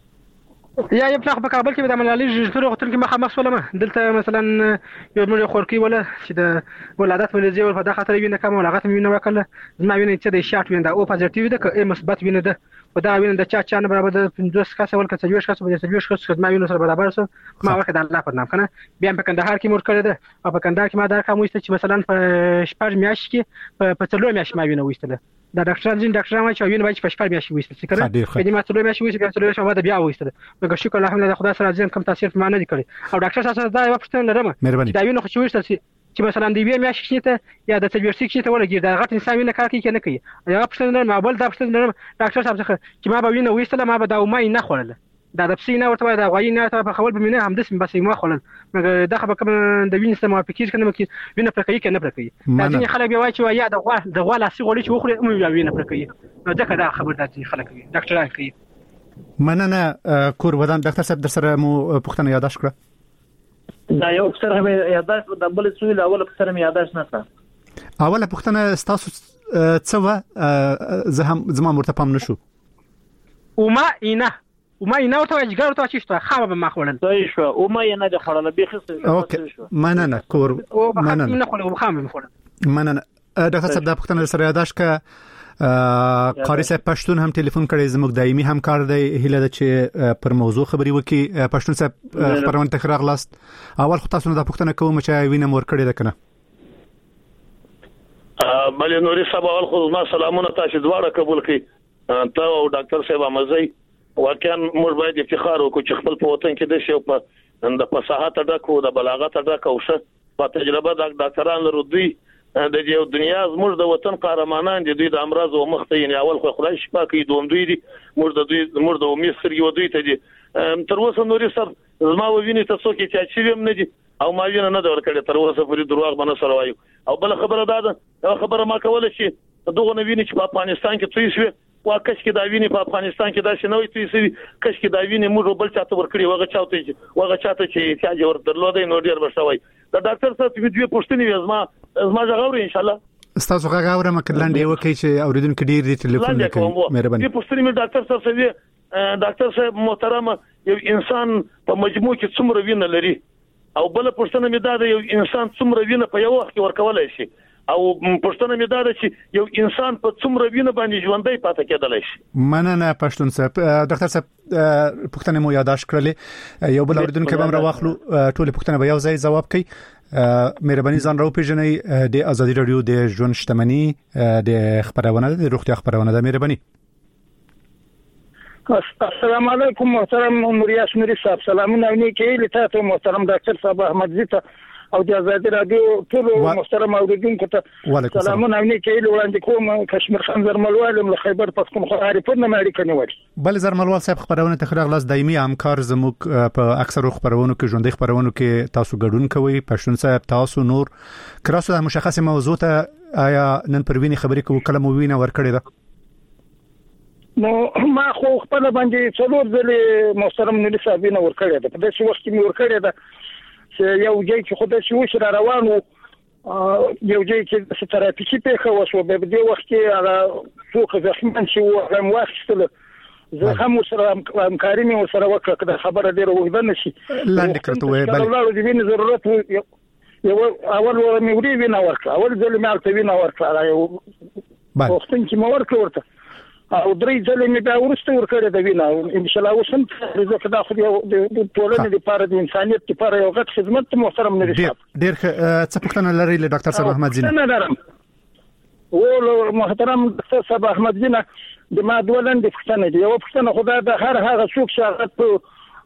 یا یو په کابل کې د ملالي ژغورو روغتون کې مخه مخسوله دلته مثلا یو مړ خورکی ولا چې د ولادت ولې ول په دغه خاطر وینې کوم ولغت وینې وکړه زما وینې چې د شارټ وینې او پوزټیو ده که مثبت وینې ده او دا وینې د چا چا نه برابر ده پنځوس کسه ول کسه یو کسه به یو کسه خدمت وینې سره برابر سره ما وخت د الله په نام کنه بیا په کندهار کې مور کړی ده او په کندهار کې ما دا کوم وسته چې مثلا په شپږ میاشت کې په څلور میاشت ما وینې وستله دا ډاکټر ځین ډاکټر ما چې وینې باید په شپږ میاشت وستل څه کړه په دې ما څلور میاشت وستل بیا څلور میاشت ما دا بیا وستله مګر شکر الحمدلله خدای سره ځین کم تاثیر ما نه کړی او ډاکټر سره دا یو پښتنه لرم دا وینې خو چې وستل چې مثلا دی وی میاشت ته یا د تجربه کې ته ولګي دا غټ انسان نه کار کوي نه کوي یا پښتنه ما بل دا پښتنه ډاکټر صاحب څخه چې ما به وینې وستله ما به دا ومای نه خورل دا د پسې نه ورته دا غوي نه ته په خول به مینه هم د سم بس ما خورل مګر دا خبره کوم د وینې سم موافقې کنه مکه وینې پر کوي کنه پر کوي دا ځینې خلک به وایي چې یا د غوا د غوا لاسي غوړي چې وخوري مو وینې پر کوي نو ځکه دا خبر دا چې خلک کوي ډاکټران کوي مننه کور ودان ډاکټر صاحب در سره مو پښتنه یاداش کړه دا یو څه هم یاداش د بل څه ویل اول څه هم یاداش نه څه اوله پښتنه تاسو څه و زه هم زما مرتپم نشو او ما اینه او ما اینه ورته اجګار ته چې شته خامه به ما خورل صحیح شو او ما نه د خورل به خسته اوکې مننه کور مننه نه خورل خامه خورل مننه ډاکټر صاحب د پښتنه سره یاداش ک قاری صاحب پښتون هم ټلیفون کړی زموږ دایمي همکار دی هیله ده چې پر موضوع خبري وکي پښتون صاحب خبرونه تکرار لاست اول خو تاسو نه د پښتنه کوم چې وینم ور کړی ده کنه بلې نوري صاحب اول خو ما سلامونه تاسو دواړه قبول کړئ ته او ډاکټر صاحب مزي واقعا موږ باید افتخار وکړو چې خپل په وطن کې د شی په د فصاحت ډکو د بلاغت ډکو شه په تجربه د ډاکټرانو لرو دوی د یو دنیا زموږ د وطن قهرمانان دي دوی د امراض او مخته یې اول خو خدای شفا کوي دوم دوی دي موږ د دوی موږ د امید سره یو دوی ته دي تر اوسه نوري صاحب زما ویني تاسو کې چې چې ویم نه دي او ما ویني نه دا ورکړی تر اوسه پوری دروغ باندې سره وایو او بل خبره ده دا خبره ما کوله چې دغه نه ویني چې په افغانستان کې توي شوی واکش کې دا ویني په افغانستان کې دا شنوې توي شوی کش کې دا ویني موږ بل چاته ورکړي وغه چاته وغه چاته چې چې جوړ درلودې نو ډیر بشوي دا ډاکټر صاحب ویډیو پوښتنه وزما زما ځغوري ان شاء الله تاسو هغه غوړه مکلند یو کوي چې اوریدونکو ډیر دې ټلیفون وکړي مهرباني دې پوښتنه مې ډاکټر صاحب سوي ډاکټر صاحب محترم یو انسان په مجموع کې څومره وینه لري او بل پوښتنه مې دا یو انسان څومره وینه په یو وخت کې ورکولای شي او پښتون مې دا چې یو انسان په څومره وینه باندې ژوندۍ پاتې کېدلی شي مننه پښتون صاحب ډاکټر صاحب پښتنه مو یاداش کړلې یو بل اوریدونکو به راوخلو ټول پښتنه به یو ځای جواب کوي مهرباني ځان راو پیژنې د ازادي رادیو د ژوند شتمنۍ د خبرونه د روغتیا خبرونه د مهرباني السلام علیکم محترم نوریاس نوری صاحب سلامونه نیکی لته محترم ډاکټر صاحب احمد زیته او د ازادي رادیو ټول محترم اوریدونکو ته سلامونه نیکی وړاندې کوم کشمیر خان زرملوال له خیبر پختونخوا ریپورت نه اړیکه نیولې بل زرملوال صاحب خبرونه تخریغ لاس دایمي همکار زموږ په اکثر خبرونو کې ژوندۍ خبرونو کې تاسو ګډون کوي پښتون صاحب تاسو نور کراسو د مشخصه موضوع ته آیا نن پروینه خبرې کوو کلمه وینه ور کړی ده نو ما خو خپل باندې څلور ځلې محترم نوری صاحب نه ور کړی ده په دې وخت کې مې ور کړی ده چې یو ځای چې خدای شي وش را روانو یو ځای چې ستراتیجي په وسو به دې وخت کې هغه څوک زخمن شي او هم واخستل زه هم سره همکاري مې سره وکړه دا خبره ډیره وګړه نشي لاندې کړته وای بل الله دې ویني ضرورت یو اول ور مې وری وینه ورکړه اول ځل مې البته وینه ورکړه یو وختن چې مې ورکړه ورته او درې ځلې مې دا ورسته ورکړه د وینا ان شاء الله وسم زه دا خو د ټولنې لپاره د انسانيت لپاره یو غټ خدمت محترم نه ډیر ډیر څه پوښتنه لري له ډاکټر صاحب احمد زینه نه لرم او محترم ډاکټر صاحب احمد زینه د ما دولن د پوښتنه دی یو پوښتنه خدای د هر هغه څوک چې هغه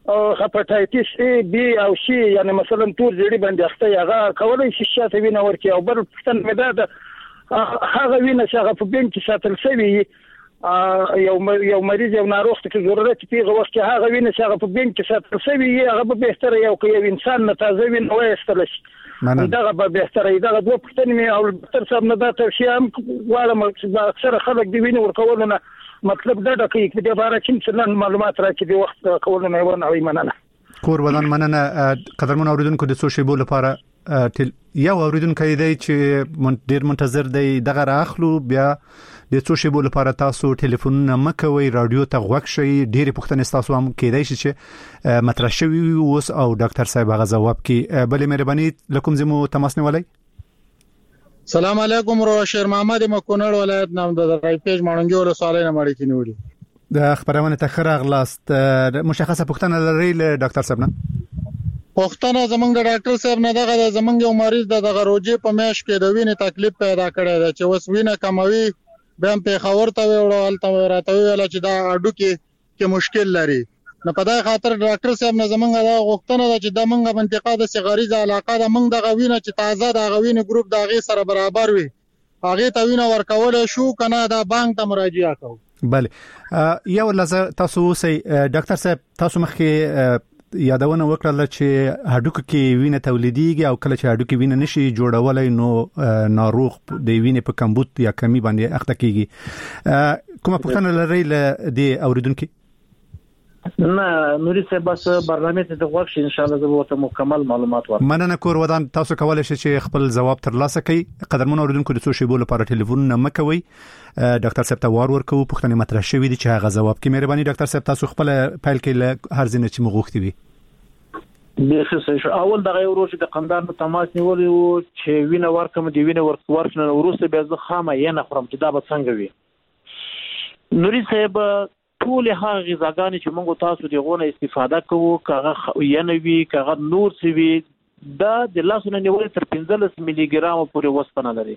هپاتایتس ای بی او سی یعنی مثلا تور زیړي باندې اخته هغه کولای شي شاته وینه ورکي او بل پښتن مې ده هغه وینه چې هغه په بین کې ساتل شوی یو یو مریض یو ناروغ ته ضرورت پیغه وخت هغه وینه چې هغه په بین کې ساتل شوی هغه به بهتره یو یو انسان نه تازه وینه وایستل شي دغه به بهتره دغه دوه پښتنې مې او ډاکټر صاحب نه دا توصیه هم غواړم چې اکثره خلک د وینې ورکولو نه مطلب دا د کوي چې د باره چې نن معلومات راکړي د وخت کولو نه ونه وي مننه کور ودان مننه قدرمن اوریدونکو د څو شیبو لپاره یو اوریدونکو دی چې ډیر منتظر دی دغه راخلو بیا د څو شیبو لپاره تاسو ټلیفون مکوي رادیو ته غوښ شي ډیر پښتنې تاسو هم کېدای شي چې مطرح شوی اوس او ډاکټر صاحب هغه جواب کې بلې مهرباني لکم زمو تماس نیولای سلام علیکم رو شیر محمد مکونړ ولایت نام د رای پیج مانګي ول سوالای نه مړی کینوړي د خبرونه تخره غلاست مشخصه پښتنه لري له ډاکټر صاحب نه پښتنه زمونږ ډاکټر صاحب نه دغه زمونږ یو مریض د غروجې په میش کې د وینې تکلیف پیدا کړی دی چې وس وینه کموي به هم په خبر ته وړو الته راته ویل چې دا اډو کې کې مشکل لري نه په دا خاطر ډاکټر صاحب نه زمونږ دا غوښتنه ده چې د منګه منطقه د سیغریزه علاقه د منګ د غوینه چې تازه د غوینه ګروپ د غي سره برابر وي هغه ته وینه ورکول شو کنه دا بانک ته مراجعه کوو بله یو لزه تاسو سي ډاکټر صاحب تاسو مخکې یادونه وکړه چې هډوکو کې وینه تولیديږي او کله چې هډوکو وینه نشي جوړولای نو ناروغ د وینې په کمبود یا کمی باندې اخته کیږي کومه پوښتنه لرئ ل دې اوریدونکو نه نوري صاحب بس برنامه ته د وخت ان شاء الله زه ورته مکمل معلومات ورکړم مننه کور ودان تاسو کولای شئ چې خپل جواب ترلاسه کړئ قدرمن اوریدونکو د څو شیبو لپاره ټلیفون نه مکوي ډاکټر صاحب ته وار ورکو پښتنه مطرح شوی دي چې هغه جواب کې مهرباني ډاکټر صاحب تاسو خپل فایل کې له هر ځینې چې مغوښتي وي به څه اول دغه ورو چې د قندار په تماس نیولې وو چې وینه ورکم دی وینه ورکورنه وروسته به زه خامه یې نه خورم چې دا به څنګه وي نوري صاحب ټول هغه غذاګانې چې موږ تاسو دغه استفاده کوو کاغه یې وی کاغه نور سی وی دا د لاسونه نیول تر پنځلس ملي ګرام پورې وسپنه لري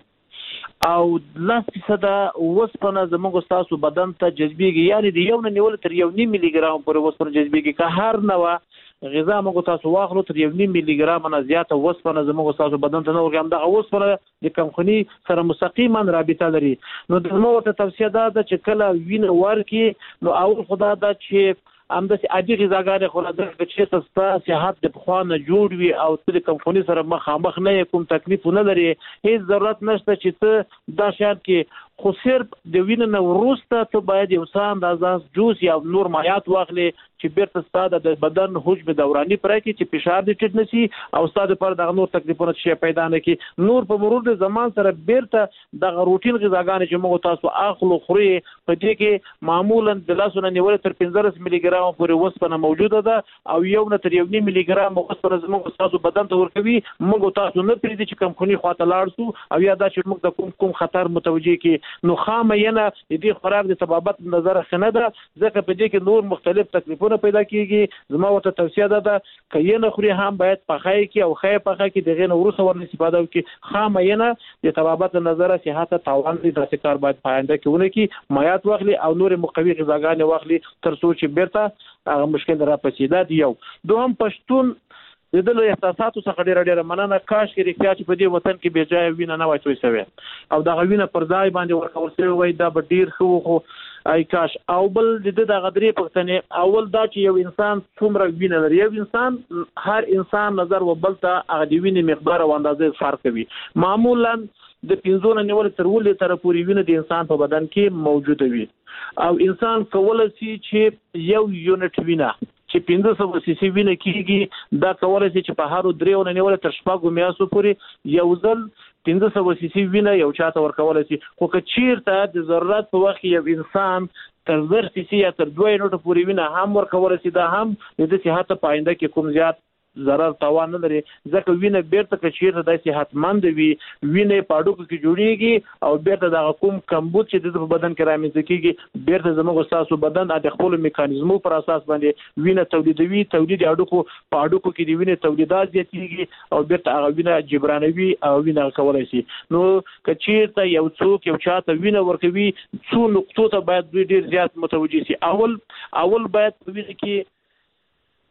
او لس فیصد وسپنه زموږ تاسو بدن ته جذبيږي یعنی د یو نه نیول تر یو نیم ملي ګرام پورې وسپنه جذبيږي که هر نوع غذا موږ تاسو واخلو تر یو نیم ملي ګرام نه زیاته وسپنه زموږ تاسو بدن ته نه ورګم دغه وسپنه د کمخوني سره مستقیما رابطه لري نو د نو ته توصیه ده چې کله وینه ورکی نو اول خدا دا چې ام د عادي غذاګانې خو راځي چې تاسو صحت د خوانه جوړ وي او د کمخوني سره مخامخ نه کوم تکلیف نه لري هیڅ ضرورت نشته چې ته دا شان کې خو صرف د وینې نه وروسته ته باید یو څه اندازه جوس یا نور مایعات واخلي چې بیرته ستاسو د بدن حجم دوراني پرې کې چې فشار دې ټیټ نشي او ستاسو پر دغه نور تکلیفونه شي پیدا نه کی نور په مرور د زمان سره بیرته د روټین غذاګانې چې موږ تاسو اخلو خوري په دې کې معمولا د لاسونه نیول تر پنځلس ملي ګرام پورې وسپنه موجوده ده او یو نه تر یو نیم ملي ګرام وسپنه زموږ تاسو بدن ته ورکوي موږ تاسو نه پریږدي چې کم خوني خواته لاړ شو او یا دا چې موږ د کوم کوم خطر متوجي کی نو خامه ینه د دې خوراک د تبابت نظر خنه ده ځکه په دې کې نور مختلف تکلیفونه پیدا کیږي زما ورته توصیه ده چې کینه خوري هم باید پخای کی او خای پخای کی دغه نور څور استفاده وکي خامه ینه د تبابت نظر صحت توان دي د کار باید پاینده کیونه کی مایات واخلي او نور مقوي غذاګانې واخلي تر څو چې بیرته هغه مشکل را پسیده دی یو دوهم پښتون د دې له احساساتو څخه ډېر ډېر مننه کاش کې رښتیا چې په دې وطن کې بې ځای وینه نه وای توي شوی او دا غوینه پر ځای باندې ورکول شوی وای دا به ډېر خو خو ای کاش او بل د دې د غدرې پښتنې اول دا چې یو انسان څومره وینه لري یو انسان هر انسان نظر وبل ته هغه د وینې مقدار او اندازې فرق کوي معمولا د پنځونه نیول تر ولې تر پورې وینه د انسان په بدن کې موجوده وي او انسان کولای شي چې یو یونټ وینه چې پنځه سوه سی سی وینه کیږي دا کولای شي چې په هارو دریو نه نیول تر شپږو میاشتو پورې یو ځل پنځه سوه سی سی وینه یو چاته ورکولای شي خو که چیرته د ضرورت په وخت یو انسان تر زر سی سی یا تر دوه یونټو پورې وینه هم ورکولای شي دا هم د صحت په آینده کې کوم زیات ضرر تاوان نه لري ځکه وینه بیرته کچیرته د صحتمند وي وینه پاډوکو کې جوړیږي او بیرته د کوم کمبود چې د بدن کې رامنځته کیږي بیرته زموږ تاسو بدن د خپل میکانیزمو پر اساس باندې وینه تولیدوي تولید اډوکو پاډوکو کې د وینه تولیدات زیاتیږي او بیرته هغه وینه جبرانوي او وینه کولای شي نو کچیرته یو څوک یو چاته وینه ورکوي څو نقطو ته باید ډیر زیات متوجي شي اول اول باید وینه کې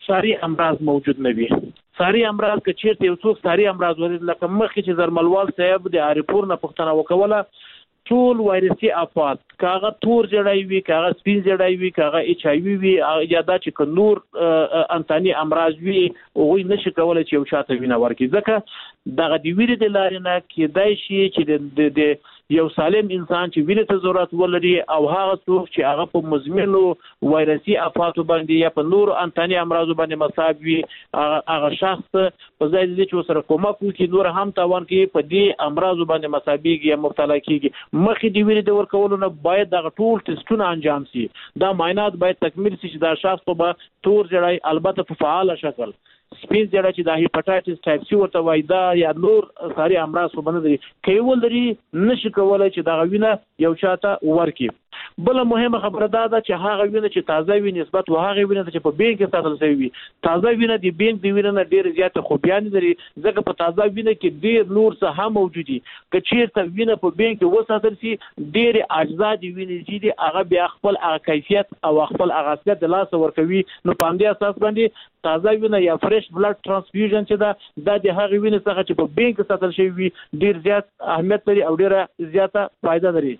ساري امراض موجود نه وي. ساري امراض که چیرته یو څوک ساري امراض ولري لکه مخکې چې زرملوال صاحب د اریپور نه پوښتنه وکوله ټول وایرسي افات کاغه تور جړای وي کاغه سپین جړای وي کاغه ایچ آی وي وي یا دا چې نور انتاني امراض وي او نشي کولای چې یو شاته وینه ورکړي ځکه دغه د ویری د لارې نه کېدای شي چې د یو سالم انسان چې وینې ته ضرورت ولري او هغه څوک چې هغه په مزمنو وایرسي افاتو باندې یا په نور انتاني امراضو باندې مصاب وي هغه شخص په ځای د چې سره کومک وکړي نور هم تاوان کوي په دې امراضو باندې مصابيږي یا مبتلا کیږي. مخکې د وینې د ورکولو نه باید دغه ټول ټیسټونه انجام شي. دا معاینات باید تکمیل شي چې دا شخص په تور جړای البته په فعال شکل سپین جړه چې د هیپاټایټس ټایپ سی ورته وایي دا یا نور ساري امراض خو باندې لري کوي لري نشي کولای چې دا غوینه یو چاته ورکړي. بل مهمه خبره دا ده چې هغه وینه چې تازه وي نسبت و هغه وینه چې په بینک کې ساتل شوی وي تازه وینه د بینک دی وینه نه ډیر زیات خوبیان لري ځکه په تازه وینه کې ډیر نور څه هم موجود دي. که چیرته وینه په بینک کې وساتل شي ډیر اجزا دی وینه چې دی هغه بیا خپل هغه کیفیت او خپل هغه اصلیت د لاس ورکوي. نو په همدې اساس باندې تازه وینه یا فریش بلډ ترانسفیوژن چې دا د هغه وینه څخه چې په بینک کې ساتل شوی وي ډیر زیات اهمیت لري او ډیره زیاته فائدہ لري.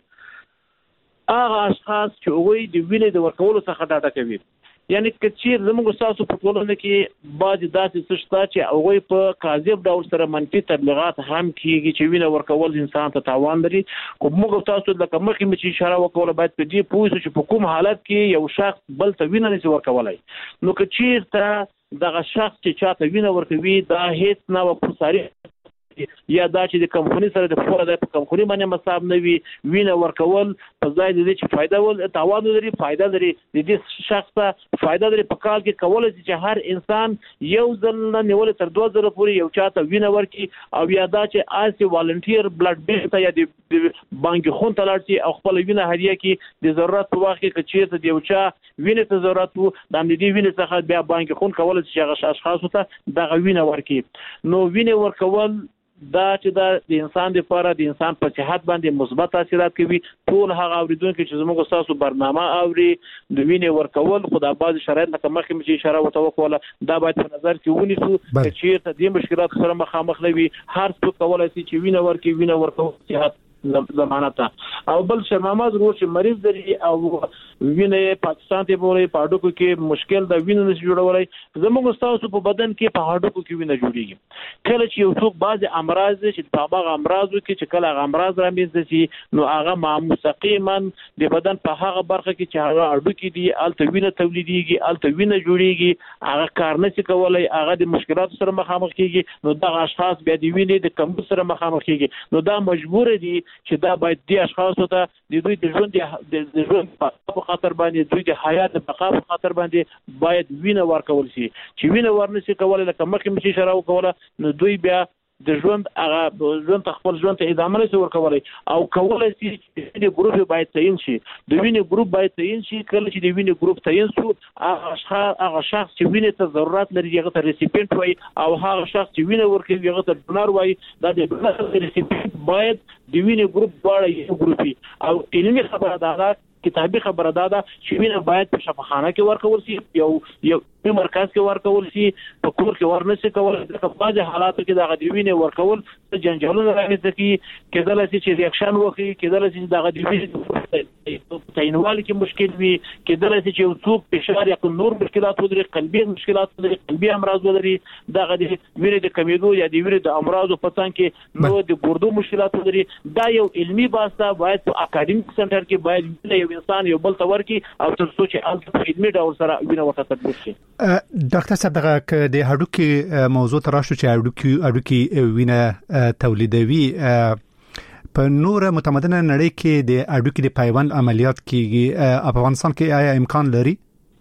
هغه اشخاص چې وګړي د وینې د ورکولو څخه ډاډه کوي یعنی کچیر زموږ تاسو په ټولنه کې بعض داسې څه شته چې هغه په کاذب ډول سره منفي تبلیغات هم کیږي چې وینه ورکول انسان ته تاوان لري. خو موږ تاسو لکه مخکې مې اشاره وکړه باید په دې پوه شو چې په کوم حالت کې یو شخص بل ته وینه نشي ورکولای. نو کچیر ته دغه شخص چې چاته وینه ورکوي دا هیڅ نه و پوساري یا دا چې د کمپنی سره د فور د کمپنی باندې مصاب نه وي وینه ورکول په ځای د دې چې فائدہ ول تاوان لري فائدہ لري د دې شخص ته فائدہ لري په کال کې کول چې هر انسان یو ځل نه نیول تر دوه زره پورې یو چاته وینه ورکي او یا دا چې آسی والنټیر بلډ بینک ته یا د بانک خون ته لاړ شي او خپل وینه هدیه کې د ضرورت په وخت کې چې د یو چا وینه ته ضرورت وو د دې وینه څخه بیا بانک خون کول چې هغه اشخاص ته د وینه ورکي. نو وینه ورکول دا چې دا د انسان لپاره د انسان په صحت باندې مثبت تاثیرات کوي. ټول هغه اوریدونکو چې زموږ تاسو برنامه اوري د وینې ورکول خو د بعض شرایط لکه مخکې مې اشاره وته وکړه دا باید په نظر کې ونیسو چې چیرته د مشکلات سره مخامخ لوي هر څوک کولای شي چې وینه ورکړي وینه ورکول صحت ضمانت او بل شرماماز ورو چې مریض لري او وینه پاکستان ته بولي په هډوکو کې مشکل د وینې نشي جوړولای. زموږ تاسو په بدن کې په هډوکو کې وینه جوړیږي کله چې یو څوک بعض امراض چې په هغه امراضو کې چې کله هغه امراض رامنځته شي نو هغه مستقیما د بدن په هغه برخه کې چې هغه هډوکي دي الته وینه تولیديږي الته وینه جوړیږي هغه کار نشي کولای هغه د مشکلات سره مخامخ کیږي. نو دغه اشخاص بیا د وینې د کمبود سره مخامخ کیږي. نو دا مجبور دي چې دا باید د اشخاصو ته د دوی د ژوند د ژوند په خاطر باندې دوی د حیات د بقا په خاطر باندې باید وینه ورکول شي. چې وینه ورنشي کولای لکه مخکې مې اشاره وکړه نو دوی بیا د ژوند هغه ژوند خپل ژوند ته ادامه نشي ورکولای او کولای شي چې د ګروپ باید تعین شي د وینې ګروپ باید تعین شي. کله چې د وینې ګروپ تعین شو هغه شخص هغه شخص چې وینې ته ضرورت لري هغه ته ریسیپینټ وای او هغه شخص چې وینه ورکوي هغه ته ډونر وای. دا د ډونر ریسیپینټ باید د وینې ګروپ دواړه یو ګروپي او علمي خبره ده کتابي خبره ده چې وینه باید په شفاخانه کې ورکول شي یو یو په مرکز کې ورکول شي په کور کې ورنسي کول د بعض حالاتو کې د غوینې ورکول جنجالونه راځي چې کېدل چې ریاکشن وکړي کېدل چې د غوینې تعینوال کې مشکل وي کېدل چې یو څوک فشار یا نور مشکلات ولري قلبي مشکلات ولري قلبي امراض ولري د غوینې د کمیدو یا د وینې د امراضو په څنګ کې نو د ګردو مشکلات ولري. دا یو علمي باسه باید په اکاډمیک سنټر کې باید یو انسان یو بل تور کې او تر څو چې الته علمي ډول سره وینه ورته تطبیق شي. ډاکټر صاحب دغه ک د هډوکي موضوع تراشو چې هډوکي هډوکي وینه تولیدوي په نور متمدنه نړۍ کې د هډوکي د پیوند عملیات کیږي. افغانستان کې آیا امکان لري؟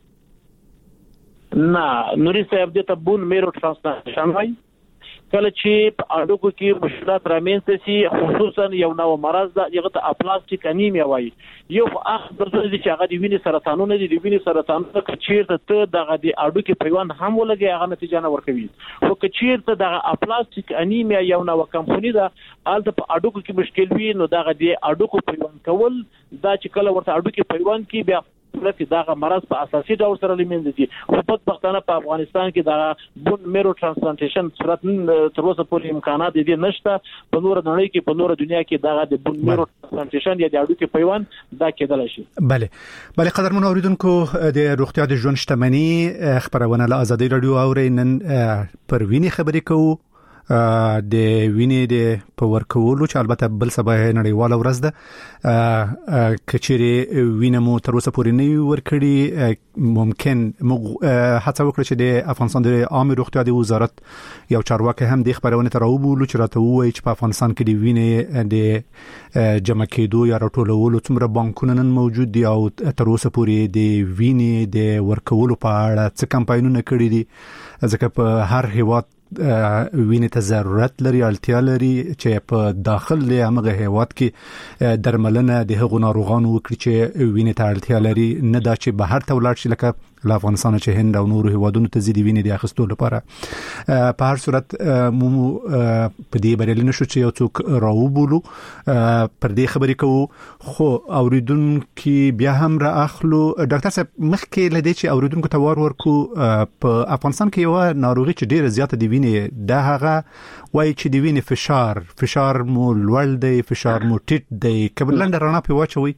نه نوري صاحب د تبون میرو ترانسپلانټیشن وای کله چې په اډوکو کې مشکلات رامنځته شي خصوصا یو نو مرض د یغه ته اپلاستیک انیمیا وای یو اخ درته چې هغه د وینې سرطانونه دي د وینې سرطانونه کچیرته ته دغه د اډوکي پیوند هم ولګي هغه نتیجه نه ورکوي. خو کچیرته دغه اپلاستیک انیمیا یو نو کمپنی ده الته په اډوکو کې مشکل وي نو دغه د اډوکو پیوند کول دا چې کله ورته اډوکي پیوند کې بیا صورت کې دا مرض په اساسي ډول سره لمنځه دي. خو په پښتنه په افغانستان کې دا بون میرو ترانسپلانټیشن صورت تر اوسه پورې امکانات دي نشته. په نور نړۍ کې په نور دنیا کې دا د بون میرو ترانسپلانټیشن یا د اړو کې پیوند دا کېدل شي. بله بله قدرمن اوریدونکو د روغتیا د ژوند شتمنۍ خبرونه له آزادۍ رادیو اورینن پر ویني خبرې کوو د وینې د پاور کولو چې البته بل سبا نړیواله ورځ ده. کچېری وینه مو تر اوسه پورې نه ورکړي ممکن هڅه وکړي چې د افغانستان د عامه روغتیا د وزارت یو چارواکي هم د خبرونه تر اوبولو چې راته وایي چې په افغانستان کې د وینې د جمع کېدو یا راټولولو څومره بانکونه نن موجود دي او تر اوسه پورې د وینې د ورکولو په اړه څه کمپاینونه کړي دي ځکه په هر هیواد وینې ته ضرورت لري اړتیا لري چې په داخل له هغه هیواد کې درملنه د هغو ناروغانو وکړي چې وینې ته اړتیا لري نه دا چې بهر ته ولاړ شي لکه له افغانستان چې هند او نورو هیوادونو ته زیاتې وینې د اخیستو لپاره. په هر صورت مو په دې بریالي نشو چې یو څوک راوبولو پر دې خبرې کوو خو اوریدونکو بیا هم را اخلو. ډاکټر صاحب مخکې لدې چې اوریدونکو ته وار ورکو په افغانستان کې یو ناروغي چې ډیره زیاته دی وینې دا هغه وایي چې د وینې فشار فشار مو لوړ دی فشار مو ټیټ دی کبلند رڼا په واچوي.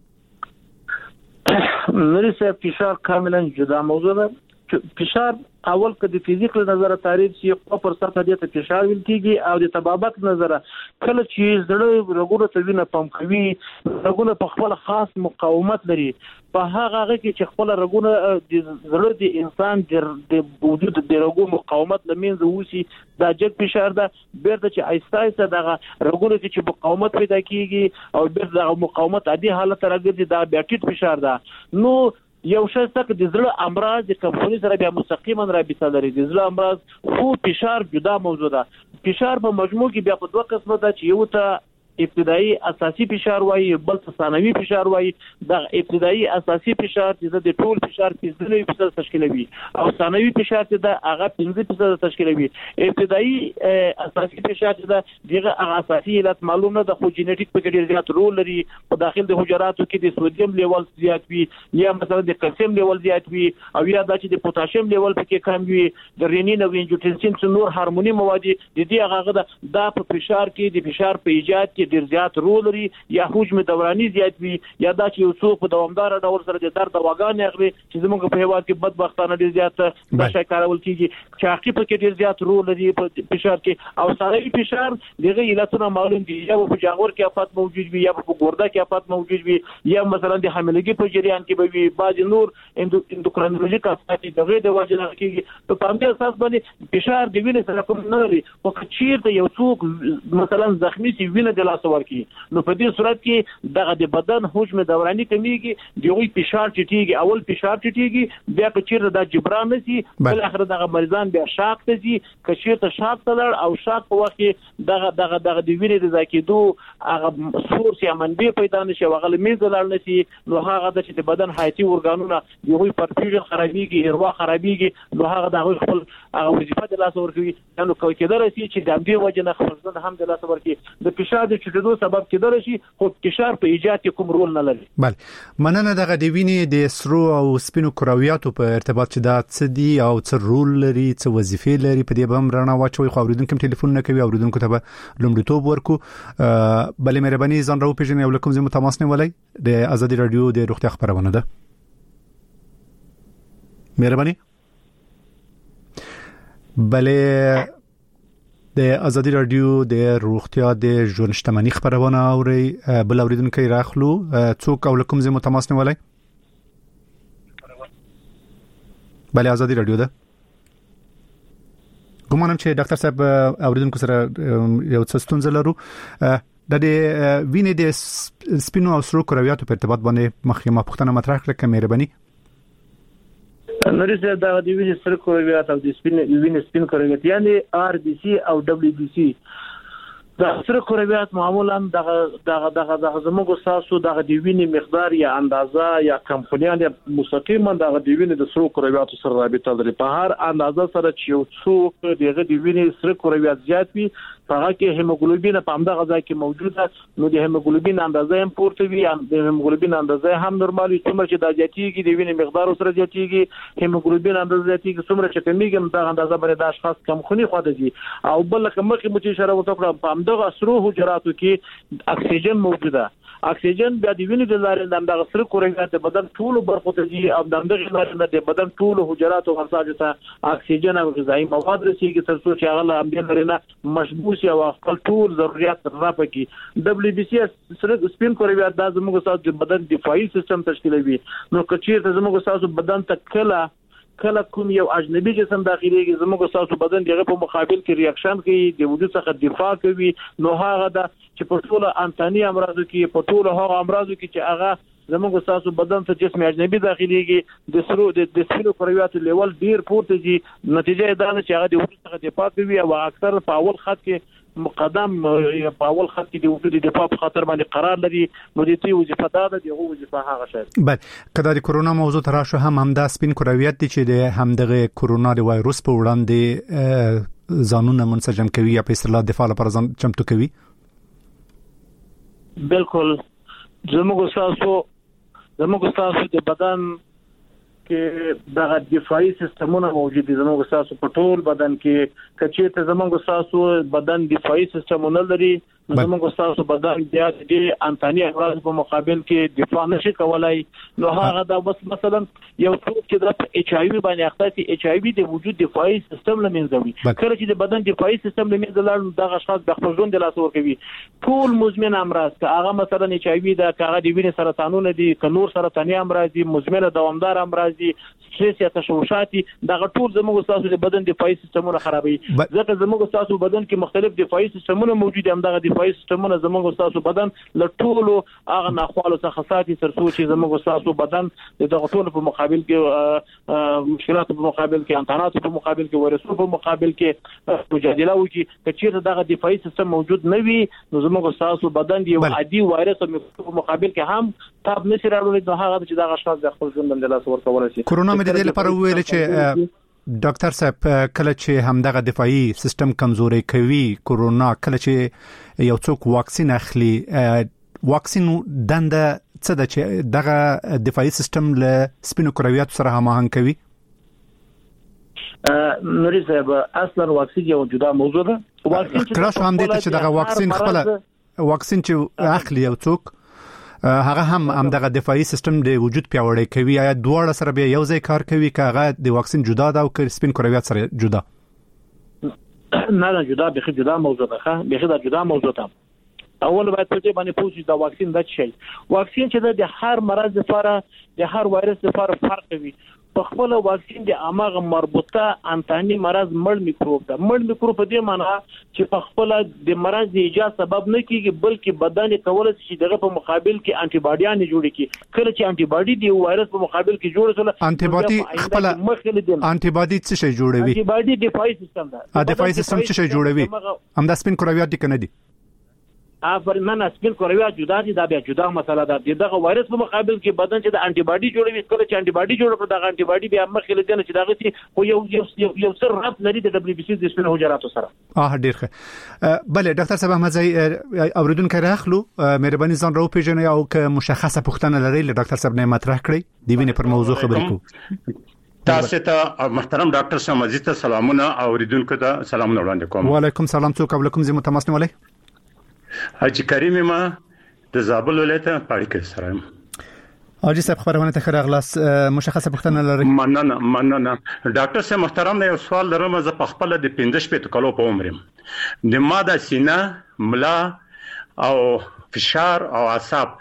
نوري صاحب فشار کاملا جدا موضوع ده. فشار اول که د فزیک له نظر تعریف شي په پر سطح د فشار ویل کیږي او د طبابت نظر کله چې زړه رګونو ته وینه پمپ کوي رګونه په خپل خاص مقاومت لري په هغه هغه کې چې خپل رګونه د زړه د انسان د وجود د رګو مقاومت لمنځه وسی دا جګ فشار ده. بیرته چې آیسته آیسته دغه رګونه چې مقاومت پیدا کیږي او بیرته دغه مقاومت عادي حالت راګرځي دا بیا ټیټ فشار ده. نو یو شخص ته د زړه امراض د کمپونی سره بیا مستقیما رابطه لري. د زړه امراض خو فشار جدا موضوع ده. فشار په مجموع کې بیا په دوه قسمه ده چې یو ته ابتدایي اساسي فشار وایي بل څه ثانوي فشار وایي. د ابتدایي اساسي فشار چې د ټول فشار پنځه فیصد تشکیلوي او ثانوي فشار چې د هغه پنځه فیصد تشکیلوي. ابتدایي اساسي فشار چې د دغه هغه اساسي علت معلوم نه د خو جینټیک په کې ډیر زیات رول لري. په داخل د حجراتو کې د سودیم لیول زیات وي یا مثلا د کلسیم لیول زیات وي او یا د چې د پوتاشیم لیول په کې کم وي. د رینین او انجیوټنسین څو نور هورموني مواد د دې هغه د په فشار کې د فشار په ایجاد کې ډیر زیات رول لري یا حجم دوراني زیات وي یا دا چې یو څوک په دوامدار ډول سره د درد دواګانې اخلي چې زموږ په هیواد کې بدبختانه ډیر زیات دا شي کارول کیږي چې حقیقت کې ډیر زیات رول لري په فشار کې. او ثانوي فشار دغه علتونه معلوم دي یا په جاغور کې افات موجود وي یا په ګورده کې افات موجود وي یا مثلا د حاملګي په جریان کې به وي بعض نور اندوکرینولوژیک افات دغه د وجه کېږي. په پامدې اساس باندې فشار د وینې سره کوم نه لري او کچیر ته یو څوک مثلا زخمی سي وینې د لاس ورکی نو په دې صورت کې دغه د بدن حجم دوراني کمیږي دغه فشار چټیږي. اول فشار چټیږي بیا کچیر د جبران نشي بل اخر دغه مریضان بیا شاک ته دي کچیر ته شاک ته لړ او شاک په وخت کې دغه دغه دغه د وینې د زاکیدو هغه سورس یا منبع پیدا نشي وغل میز لړ نشي نو هغه د چې د بدن حیاتي ورګانونه دغه پرفیوژن خرابيږي اروا خرابيږي نو هغه دغه خپل هغه وظیفه د لاس ورکوي. نو کوي کېدل شي چې د دې وجه نه خپل هم د لاس ورکوي. د فشار د چټدو سبب کېدل شي خو فشار په ایجاد کې کوم رول نه لري. بله مننه. دغه د وینې د سرو او سپینو کرویاتو په ارتباط چې دا څه دي او څه رول لري څه وظیفې لري په دې به هم رڼا واچوي. خو اوریدونکو ټلیفون نه کوي اوریدونکو ته به لومړیتوب ورکو. بلې مهرباني ځان راو پیژنې او کوم ځای متماس نه ولای د آزادي رادیو د روغتیا خبرونه ده. مهرباني. بلې د آزادي رادیو د روغتیا د ژوند شتمنۍ خبرونه اوري بل اوریدونکو راخلو څوک او کوم ځای متماس نه ولای. بله آزادي رادیو ده. ګومانم چې ډاکټر صاحب اوریدونکو سره یو څه ستونزه لرو. د دې وینې د سپینو او سرو کرویاتو په ارتباط باندې مخکې ما پوښتنه مطرح کړه کوم مهرباني. نوري زه دا د وینې سره کرویات او د سپین وینې سپین کرویات یعنی آر بي سي او دبليو بي سي دا سره کرویات معمولا دغه دغه دغه دغه زموږ ساسو دغه د وینې مقدار یا اندازه یا کمپونیان یا مستقیما دغه د وینې د سره کرویاتو سره رابطه لري. په هر اندازه سره چې یو څوک دغه د وینې سره کرویات زیات وي هغه کې هیموګلوبین په همدغه ځای کې موجوده، نو د هیموګلوبین اندازه هم پورته وي، د هیموګلوبین اندازه هم نورمالي، څومره چې د زیاتیږي د وینې مقدار سره زیاتیږي، هیموګلوبین اندازه زیاتیږي، څومره چې کمیږي دا اندازه باندې د اشخاص کم خوني خو دي. او بل کوم کې مو چې اشاره وکړه په همدغه سرو حجراتو کې اکسیجن موجوده. اکسیجن بیا د وینې د لارې د غسر کرویات د بدن ټول برخو ته دي، او د دغه لارې د بدن ټول حجرات او غساج ته اکسیجن او غذایی مواد رسیږي تر څو چې هغه له امبیل لري مشبوس او خپل ټول ضرورت راپکي. دبليو بي سي سره سپین کرویات د زموږ ساتو د بدن دفاعي سیستم تشکیلوي. نو کچیر ته زموږ ساتو بدن ته کله کله کوم یو اجنبي جسم داخليږي زموږ ساتو بدن دغه په مقابل کې ریاکشن کوي، د وجود څخه دفاع کوي. نو هغه د چې په ټول انتاني امراضو کې په ټول هغه امراضو کې چې هغه زموږ ساتو بدن ته جسم اجنبي داخليږي د سرو د سپینو کرویاتو لیول ډیر پورته دي، نتیجه دا ده چې هغه د وجود څخه دفاع کوي او اکثر په اول خط کې مقدم په اول خط کې د وجود د دفاع په خاطر باندې قرار لري. نو د دې وظیفه دا ده، دغه وظیفه هغه شی. بل کله د کورونا موضوع تراشه هم همدا سپین کرویات دي چې د همدغه کورونا د وایروس په وړاندې ځانونه منسجم کوي یا په اصطلاح دفاع لپاره ځان چمتو کوي. بالکل زموږ تاسو زموږ تاسو د بدن کې دغه دفاعي سیستمونه موجود دي. زموږ تاسو په ټول بدن کې کچې ته زموږ تاسو بدن دفاعي سیستمونه لري، زموږ تاسو بدن بیا د انتاني امراض په مقابل کې دفاع نشي کولای. نو هغه دا بس مثلا یو څوک چې د ایچ آی وی باندې اخته دي، ایچ آی وی د وجود دفاعي سیستم لمنځوي. کله چې د بدن دفاعي سیستم لمنځه لاړ دغه اشخاص د خپل ژوند د لاس ورکوي. ټول مزمن امراض که هغه مثلا ایچ آی وی د کاغه د وینې سرطانونه دي، که نور سرطاني امراض دي، مزمن دوامدار امراض دي، ستريس یا تشوشات دي، دغه ټول زموږ تاسو د بدن دفاعي سیستمونه خرابوي. ځکه زموږ تاسو بدن کې مختلف دفاعي سیستمونه موجود دي، همدغه دفاعي سیستمونه زموږ تاسو بدن له ټولو هغه ناخوالو څخه ساتي تر څو چې زموږ تاسو بدن د دغه ټولو په مقابل کې مشکلاتو په مقابل کې انتاناتو په مقابل کې وایرسونو په مقابل کې مجادله وکړي. کچېرته دغه دفاعي سیستم موجود نه وي نو زموږ تاسو بدن دی عادي وایرس په مقابل کې هم تاب نشي راوړي. نو هغه چې دغه اشخاص د خپل ژوند د لاس ورکول شي. کورونا مې د دې لپاره ویل چې ډاکټر صاحب کله چې همدغه دفاعي سیستم کمزوري کوي کورونا، کله چې یو څوک واکسین اخلي، واکسین دنده څه ده چې دغه دفاعي سیستم له سپینو کرویاتو سره هماهنګ کوي؟ نوري صاحب اصلا واکسین یو جدا موضوع ده. واکسین کله شو هم دي چې دغه واکسین خپل واکسین چې اخلي یو څوک هغه هم همدغه دفاعي سیستم د وجود پیاوړی کوي، یا دواړه سره به یو ځای کار کوي که هغه د واکسین جدا ده او که سپین کرویات سره جدا؟ نه نه جدا به جدا موضوع ده، به جدا جدا موضوع ده. اول باید په دې باندې پوښتنه د واکسین د شي واکسین چې د هر مرض لپاره د هر وایرس لپاره فرق کوي. په خپل واکسین د امغه مربوطه انتاني مرض مړ میکروب ده. مړ میکروب په دې معنی چې په خپل د مرض د ایجاد سبب نه کیږي، بلکې بدن کولای شي دغه په مقابل کې انټي باډیان جوړ کړي. کله چې انټي باډي د وایرس په مقابل کې جوړ شول، انټي باډي خپل انټي باډي څه شي جوړوي؟ انټي باډي دفاعي سیستم ده. دفاعي سیستم څه شي جوړوي؟ هم د سپین کرویات دي کنه دي؟ افر نه نه سپین کرویات جدا دي، دا بیا جدا مسله ده. دغه وایرس په مقابل کې بدن چې د انټي باډي جوړوي، کله چې انټي باډي جوړ کړي دغه انټي باډي بیا مخکې لدنه چې دغه سي خو یو یو یو سر رات لري د دبليو بي سي د سپین حجراتو سره. اه ډیر ښه. بله ډاکټر صاحب احمدزی اوریدونکو راخلو مهرباني ځان راو پیژنئ او که مشخصه پوښتنه لري له ډاکټر صاحب نه مطرح کړئ دی ویني پر موضوع خبرې کوو. تاسو ته محترم ډاکټر صاحب مزید ته سلامونه او اوریدونکو ته سلامونه وړاندې کوم. وعلیکم سلام. څوک علیکم زه متماسن ولې حاجی کریم ما د زابل ولایت پاړکې سره یم. حاجی صاحب خبرونه ته خراغلاس مشخصه پوښتنه لري؟ مننه مننه ډاکټر صاحب محترم نه یو سوال لرم. زه په خپل د پنځه شپې کلو په عمر یم. د ماده سینه، ملا او فشار او اعصاب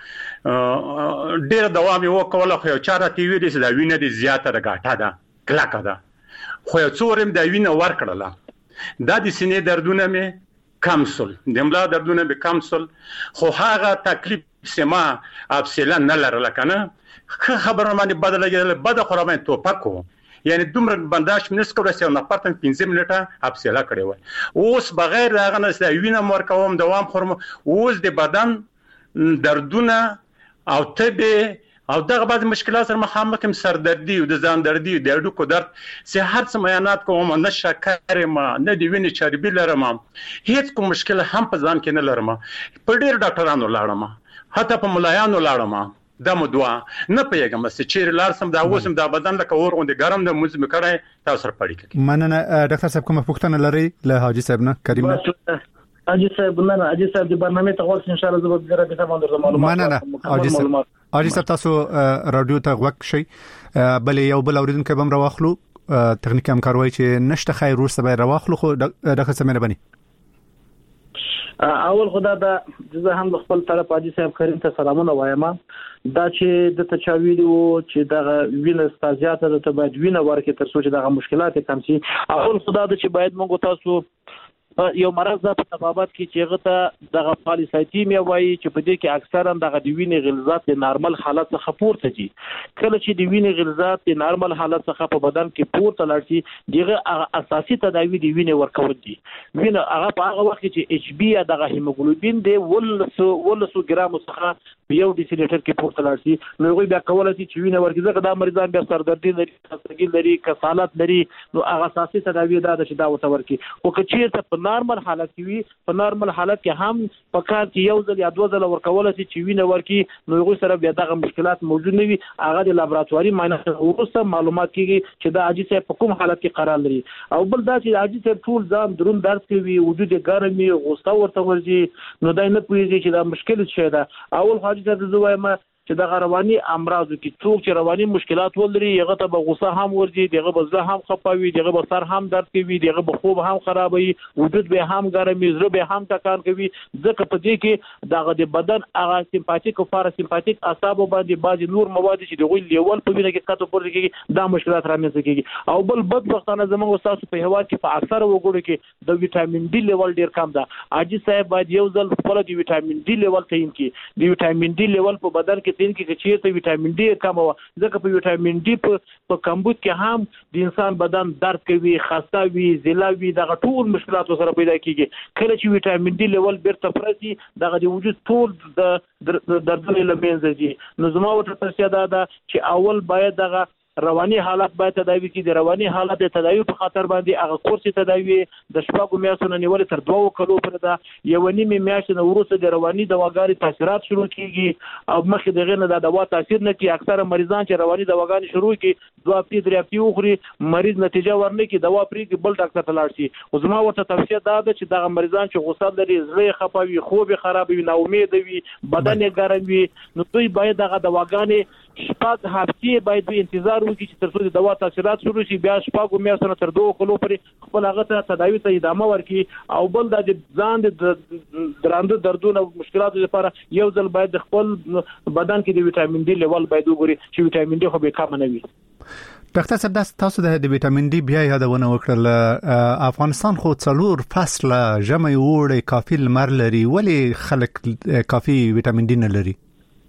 ډېر دوام یو کوله، خو یو چاره تی ویل چې دا وینه د زیاته د غاټه ده کلاکه ده، خو یو څورم د وینه ور کړله. دا د سینې دردونه مې کمسل، د ملا دردونه به کمسل، خو هغه تکلیف سما افسله نه لرله کنه. خبره باندې بدلېږي بده خو را باندې توپکو، یعنی دومره بنداش منس کولای چې نه پاتم پنځه منټه افسله کړی و. اوس بغیر هغه نه د وینه مور کوم دوام خورم، اوس د بدن دردونه او تبه او دغه بعض مشکلات سره مخامخ هم سردردي او د ځان دردي د اډوکو درد سه هر څه بیانات کوم نه شکر ما نه دی ویني چربي لرم هیڅ کوم مشکل هم په ځان کې نه لرم په ډیر ډاکټرانو لاړم حتی په ملایانو لاړم دا مدوا نه پیګم چې چیرې لارسم دا اوسم دا بدن لکه اور غوندي ګرم د موز میکړای تاسو سره پړی کوي مننه ډاکټر صاحب کومه پوښتنه لري له حاجی صاحب نه کریم نه حاجی صاحب نه حاجی صاحب د برنامه ته ورس ان شاء الله زه به درته معلومات معلومات مننه حاجی صاحب حاجی صاحب تاسو رادیو ته وک شي بل یو بل اوریدونکو بم راوخلو تخنیکی همکاروي چې نشته خیر ورسته به راوخلو خو دغه سمنه بني اول خدا دا زه هم خپل طرف حاجی صاحب کریم ته سلامونه وایم دا چې د تچاویلو چې دا وینه استازیات ته باید وینه ورکړي تر څو چې دا مشکلات کم شي اول خدا د چې باید موږ تاسو یو مرض د تبابت کې چې غته د پالیسایتیمیا وایي چې په دې کې اکثرا د غوینې غلظات د نارمل حالت څخه پورته دي کله چې د وینې غلظات د نارمل حالت څخه په بدن کې پورته لاړ دغه اساسي تداوی د وینې ورکول دي وینه هغه په هغه وخت کې چې ایچ بی یا د هیموګلوبین د ولسو ګرام څخه یو ډیسیلیټر کې پورته لاړ شي نو یو بیا کولای شي چې وینه ورکړي ځکه دا مریضان بیا سردردي لري خستګي لري کسالت لري نو هغه اساسي تداوی دا چې دا وته ورکړي او که چیرته نارمل حالت کې وي په نارمل حالت کې هم په کار کې یو ځل یا دوه ځله ورکول شي چې وینه ورکي نو یو سره بیا دغه مشکلات موجود نه وي هغه د لابراتواري معاینه وروسته معلومات کیږي چې دا عاجز په کوم حالت کې قرار لري او بل دا چې عاجز ټول ځان درون درد کوي وجود ګرمي غوسه ورته ورځي نو دا نه پوهیږي چې دا مشکل څه ده اول حاجز د زوایم چې د رواني امراضو کې څوک چې رواني مشکلات ولري هغه ته به غوسه هم ورځي دغه به زړه هم خپاوي دغه به سر هم درد کوي دغه به خوب هم خرابوي وجود به هم ګرمي زړه به هم ټکان کوي ځکه په دې کې دغه د بدن هغه سمپاتیک او پاراسمپاتیک اعصاب باندې بعض نور مواد چې دغه لیول په وینه کې کته پورته کیږي دا مشکلات رامنځته کیږي او بل بدبختانه زموږ استاد په هوا کې په اکثر وګړو کې د وټامین ډي لیول ډیر کم ده عاجز صاحب باید یو ځل خپل د وټامین ډي لیول تعین کړي د وټامین ډي لیول په بدن کې تین کې چې ته وټامین ډي کم و ځکه په وټامین ډي په کمبود کې هم د انسان بدن درد کوي خسته وي زیلا وي دغه ټول مشکلات سره پیدا کیږي کله چې وټامین ډي لیول بیرته پرسي دغه د وجود ټول د دردونه لمنځه دي نو زما ورته توصیه ده چې اول باید دغه رواني حالت باید تداوی کی د رواني حالت تداوی په خاطر باندې هغه کورس تداوی د شپږو میاشتو نه نیول تر دوه کلو پر ده یو نیمه میاشت نه وروسته د رواني دواګانې تاثیرات شروع کیږي او مخکې دغه نه د دوا تاثیر نه کی اکثره مریضان چې رواني دواګانې شروع کی دوه هفته درې هفته وخوري مریض نتیجه ورنه کی دوا پرې بل ډاکټر ته لاړ شي او زما ورته توصیه ده چې دغه مریضان چې غوسه لري زړه خپوي خوب خرابوي نا امید وي بدن ګرم وي نو دوی باید دغه دواګانې شپږ هفته باید انتظار وکړي چې تر څو د دوا تاثیرات شروع شي بیا شپږ میاشتو نه تر دوه کلو پورې خپل هغه ته تداوی ته ادامه ورکړي او بل د ځان د درانده دردونو مشکلاتو لپاره یو ځل باید خپل بدن کې د وټامین ډي لیول باید وګوري چې وټامین ډي خو به کم نه وي ډاکټر صاحب تاسو د وټامین ډي بیا یادونه وکړل افغانستان خو څلور فصل ژمي وړي کافي لمر لري ولی خلک کافي وټامین ډي نه لري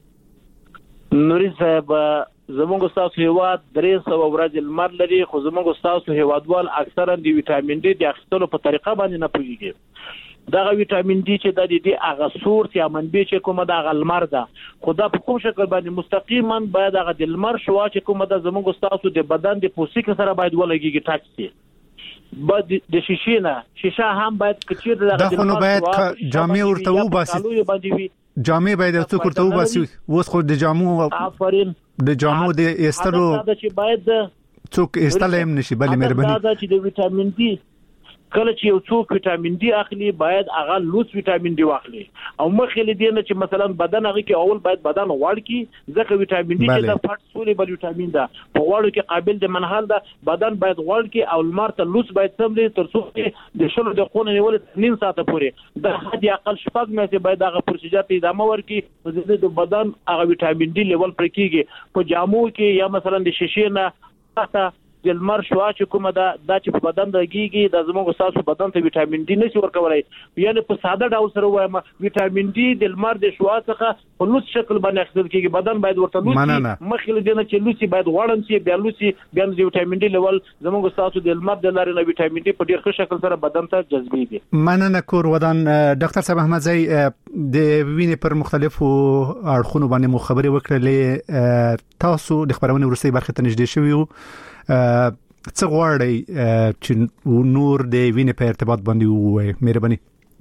نوري صاحب زموږ استاد هیواد درې سو ورځې لمر لري خو زموږ استاد هیوادوال اکثرا د وټامین ډي د اخیستلو په طریقه باندې نه پوهیږي دغه وټامین ډي چې د دې هغه سورس یا منبع چې کومه د لمر ده خو دا په کوم شکل باندې مستقیما باید هغه د لمر شوا چې کومه د زموږ استاد د بدن د پوستکي سره باید ولګيږي ټاکسي بعد د شیشې نه شیشه هم باید کچیر دغه د خو باید جامع ورته وباسي جامع باید څو کوته وباسي اوس خو د جامو افرین د جامو د استلو دا چې باید څوک استلم نشي بلې مهرباني دا چې د وټامین ډي کله چې یو څوک وټامین ډي اخلي باید هغه لوس وټامین ډي واخلي او مخکې لدی نه چې مثلا بدن هغه کې اول باید بدن غوړ کی ځکه وټامین ډي چې د فټ سولې بل وټامین ده په غوړو کې قابل د منحل ده بدن باید غوړ کی او لمر ته لوس باید سملي تر څو د شلو د خونه نیول نیم ساعت پورې د حد اقل شپږ میاشتې باید هغه پروسیجر ته ادامه ورکړي د بدن هغه وټامین ډي لیول پر کیږي په جامو کې یا مثلا د شیشې نه تاسو د لمر شوا چې کومه دا د چې په بدن دګيږي د زموږ استاد بدن ته وټامین ډي نشي ورکولای یعنی په ساده ډول سره وایم وټامین ډي د لمر د شوا څخه په لوس شکل باندې اخیستل کیږي بدن باید ورته لوس مخکې دنه چې لوسي باید وړم شي بیا لوسي بیا د وټامین ډي لیول زموږ استاد د لمر د لارې نه وټامین ډي په ډیر ښه شکل سره بدن ته جذبېږي مننه کور ودان ډاکټر صاحب احمد زئی د وینې پر مختلفو اړخونو باندې مو خبرې وکړلې. تاسو د خبرونه ورسې برخه ته نږدې شوی یو څه غواړئ چې نور د وینې په ارتباط باندې ووایي؟ مهرباني.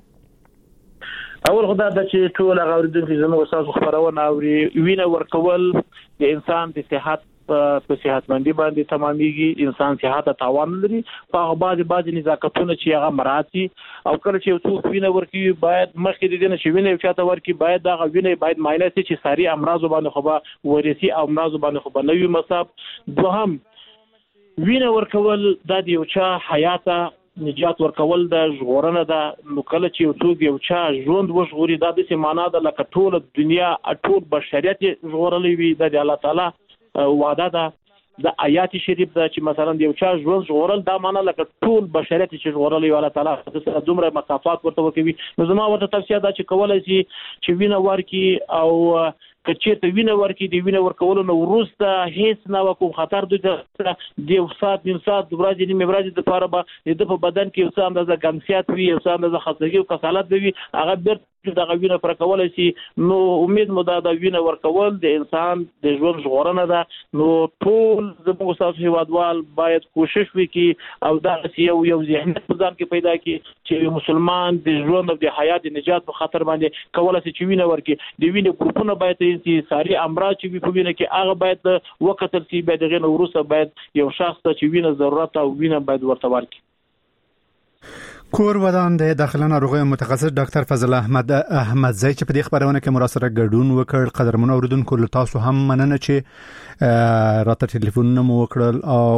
اول خدای د چې ټول غوړیدونکو زموږ تاسو خبرونه اوري. وینه ورکول د انسان د صحت په صحتمندي باندې تمامېږي. انسان صحت ته تاوان لري. په بعضي بعضي نزاکتونه چې هغه مراتي او کله چې یو څوک وینه ورکوي باید مخکې د دې چې وینه چاته ورکوي باید دا وینه باید معاینه شي چې ساري امراض باندې خو به ورثي او امراض باندې خو به نوي مصاب. دوهم وینه ورکول د یو چا حیات نجات ورکول د ژغورنه ده. نو کله چې یو څوک یو چا ژوند وژغوري دا د سیمانه ده لکه ټول دنیا ټول بشریت ژغورلې وي. د الله تعالی وعده ده د آیات شریف ده چې مثلا یو چا ژوند ژغورل دا معنی لکه ټول بشریت چې ژغورلې وي الله تعالی سره دومره مکافات ورته ورکوي. نو زما ورته توصیه ده چې کولای شي چې وینه ورکي او کچې ته وینه ورکي دی وینه ورکول نو وروسته هیڅ نه وکوم خطر دوی د یو ساعت نیم ساعت د ورځې نیمه ورځې د لپاره به د په بدن کې یو څه اندازه ګمسیات وي یو څه اندازه خستګي او کسالت وي هغه بیرته د وینه پر کول شي. نو امید مو دا د وینه ورکول د انسان د ژوند ژغورنه ده. نو ټول زموږ تاسو هیوادوال باید کوشش وکړي او دا یو یو ذهنیت په ځان کې پیدا کړي چې مسلمان د ژوند او د حیات نجات په خطر باندې کولای شي چې وینه ورکړي. د وینې ګروپونه باید چې ساري امراض چې په وینه کې هغه باید وکتل شي. باید غیر وروسته باید یو شخص ته چې وینه ضرورت او وینه باید ورته ورکړي. کور ودان د داخله ناروغي متخصص ډاکټر فضل احمد احمدزی چې په دې خبرونه کې مراسله ګډون وکړ. قدرمن اوریدونکو له تاسو هم مننه چې راته ټلیفون مو وکړل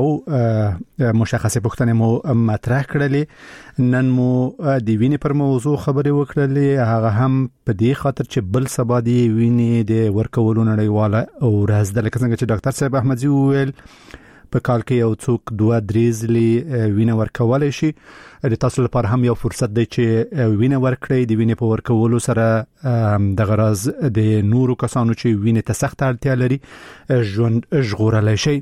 او مشخصه پوښتنه مو مطرح کړلې. نن مو د وینې پر موضوع خبرې وکړلې هغه هم په دې خاطر چې بل سبا دی وینې د ورکولو نړیواله او راز د لکه څنګه چې ډاکټر صاحب احمدزی وویل په کال کې یو څوک دوه درېزلي وینه ورکولای شي. د تاسو لپاره هم یو فرصت دی چې وینه ورکړئ. د وینې په ورکولو سره د غرض د نورو کسانو چې وینې ته سخت اړتیا لري ژوند ژغورلای شي.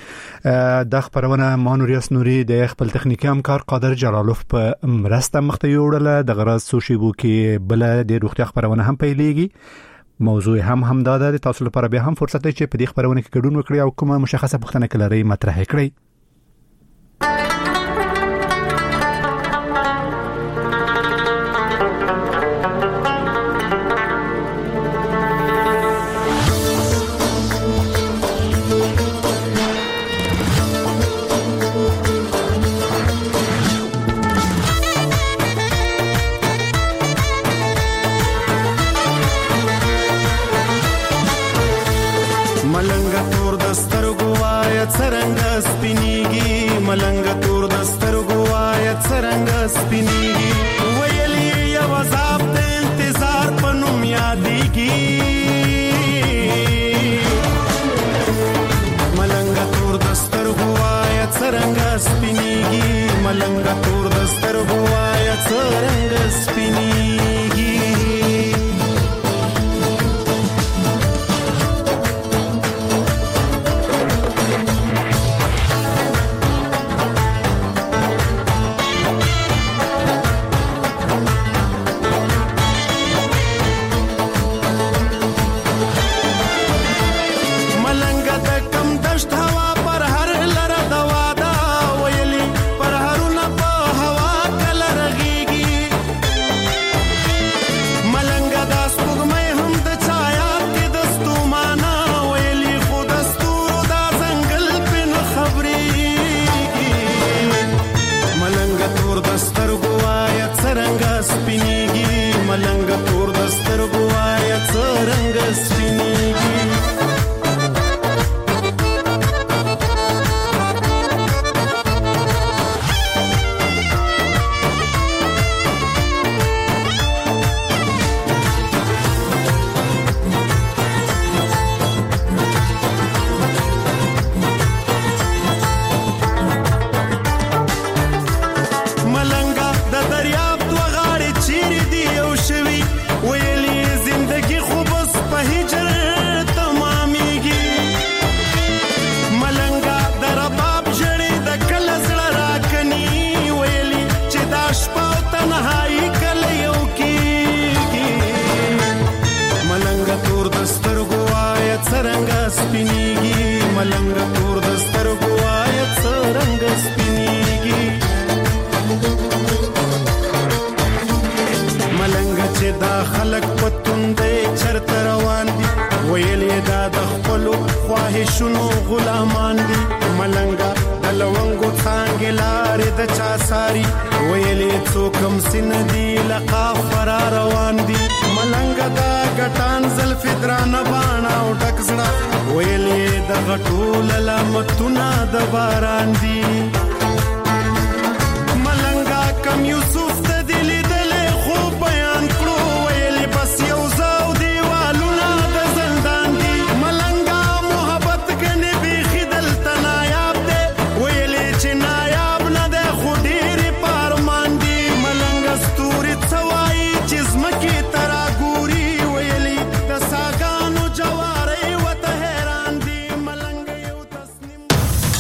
د خبرونه مانوریاس نوري د خپل تخنیکی همکار قادر جلالوف په مرسته مخته یوړله. د غرض سوشيبو کې بل د روغتیا خبرونه هم پیلېږي. موضوع هم هم داده تاسو لپاره به هم فرصت دی چې په دې خبرونه کې ګډون وکړئ او کومه مشخصه پوښتنه کلري مطرح کړئ. ملنګ تور دستر ګوایت سرنګ سپینیږي ملنګ چې دا خلق پتوندې چرته روان دي ویل یې دا د خپل خواهشونو غلامان دي ملنګ د لونګو څنګه لارې د چا ساری ویل یې څوکم سن دي لقا فرار روان دي ملنګ دا ګټان زلف درانه باڼه او ډک زړه ویل یې د غټول لمتونه د باران دي ملنګ کم یوسف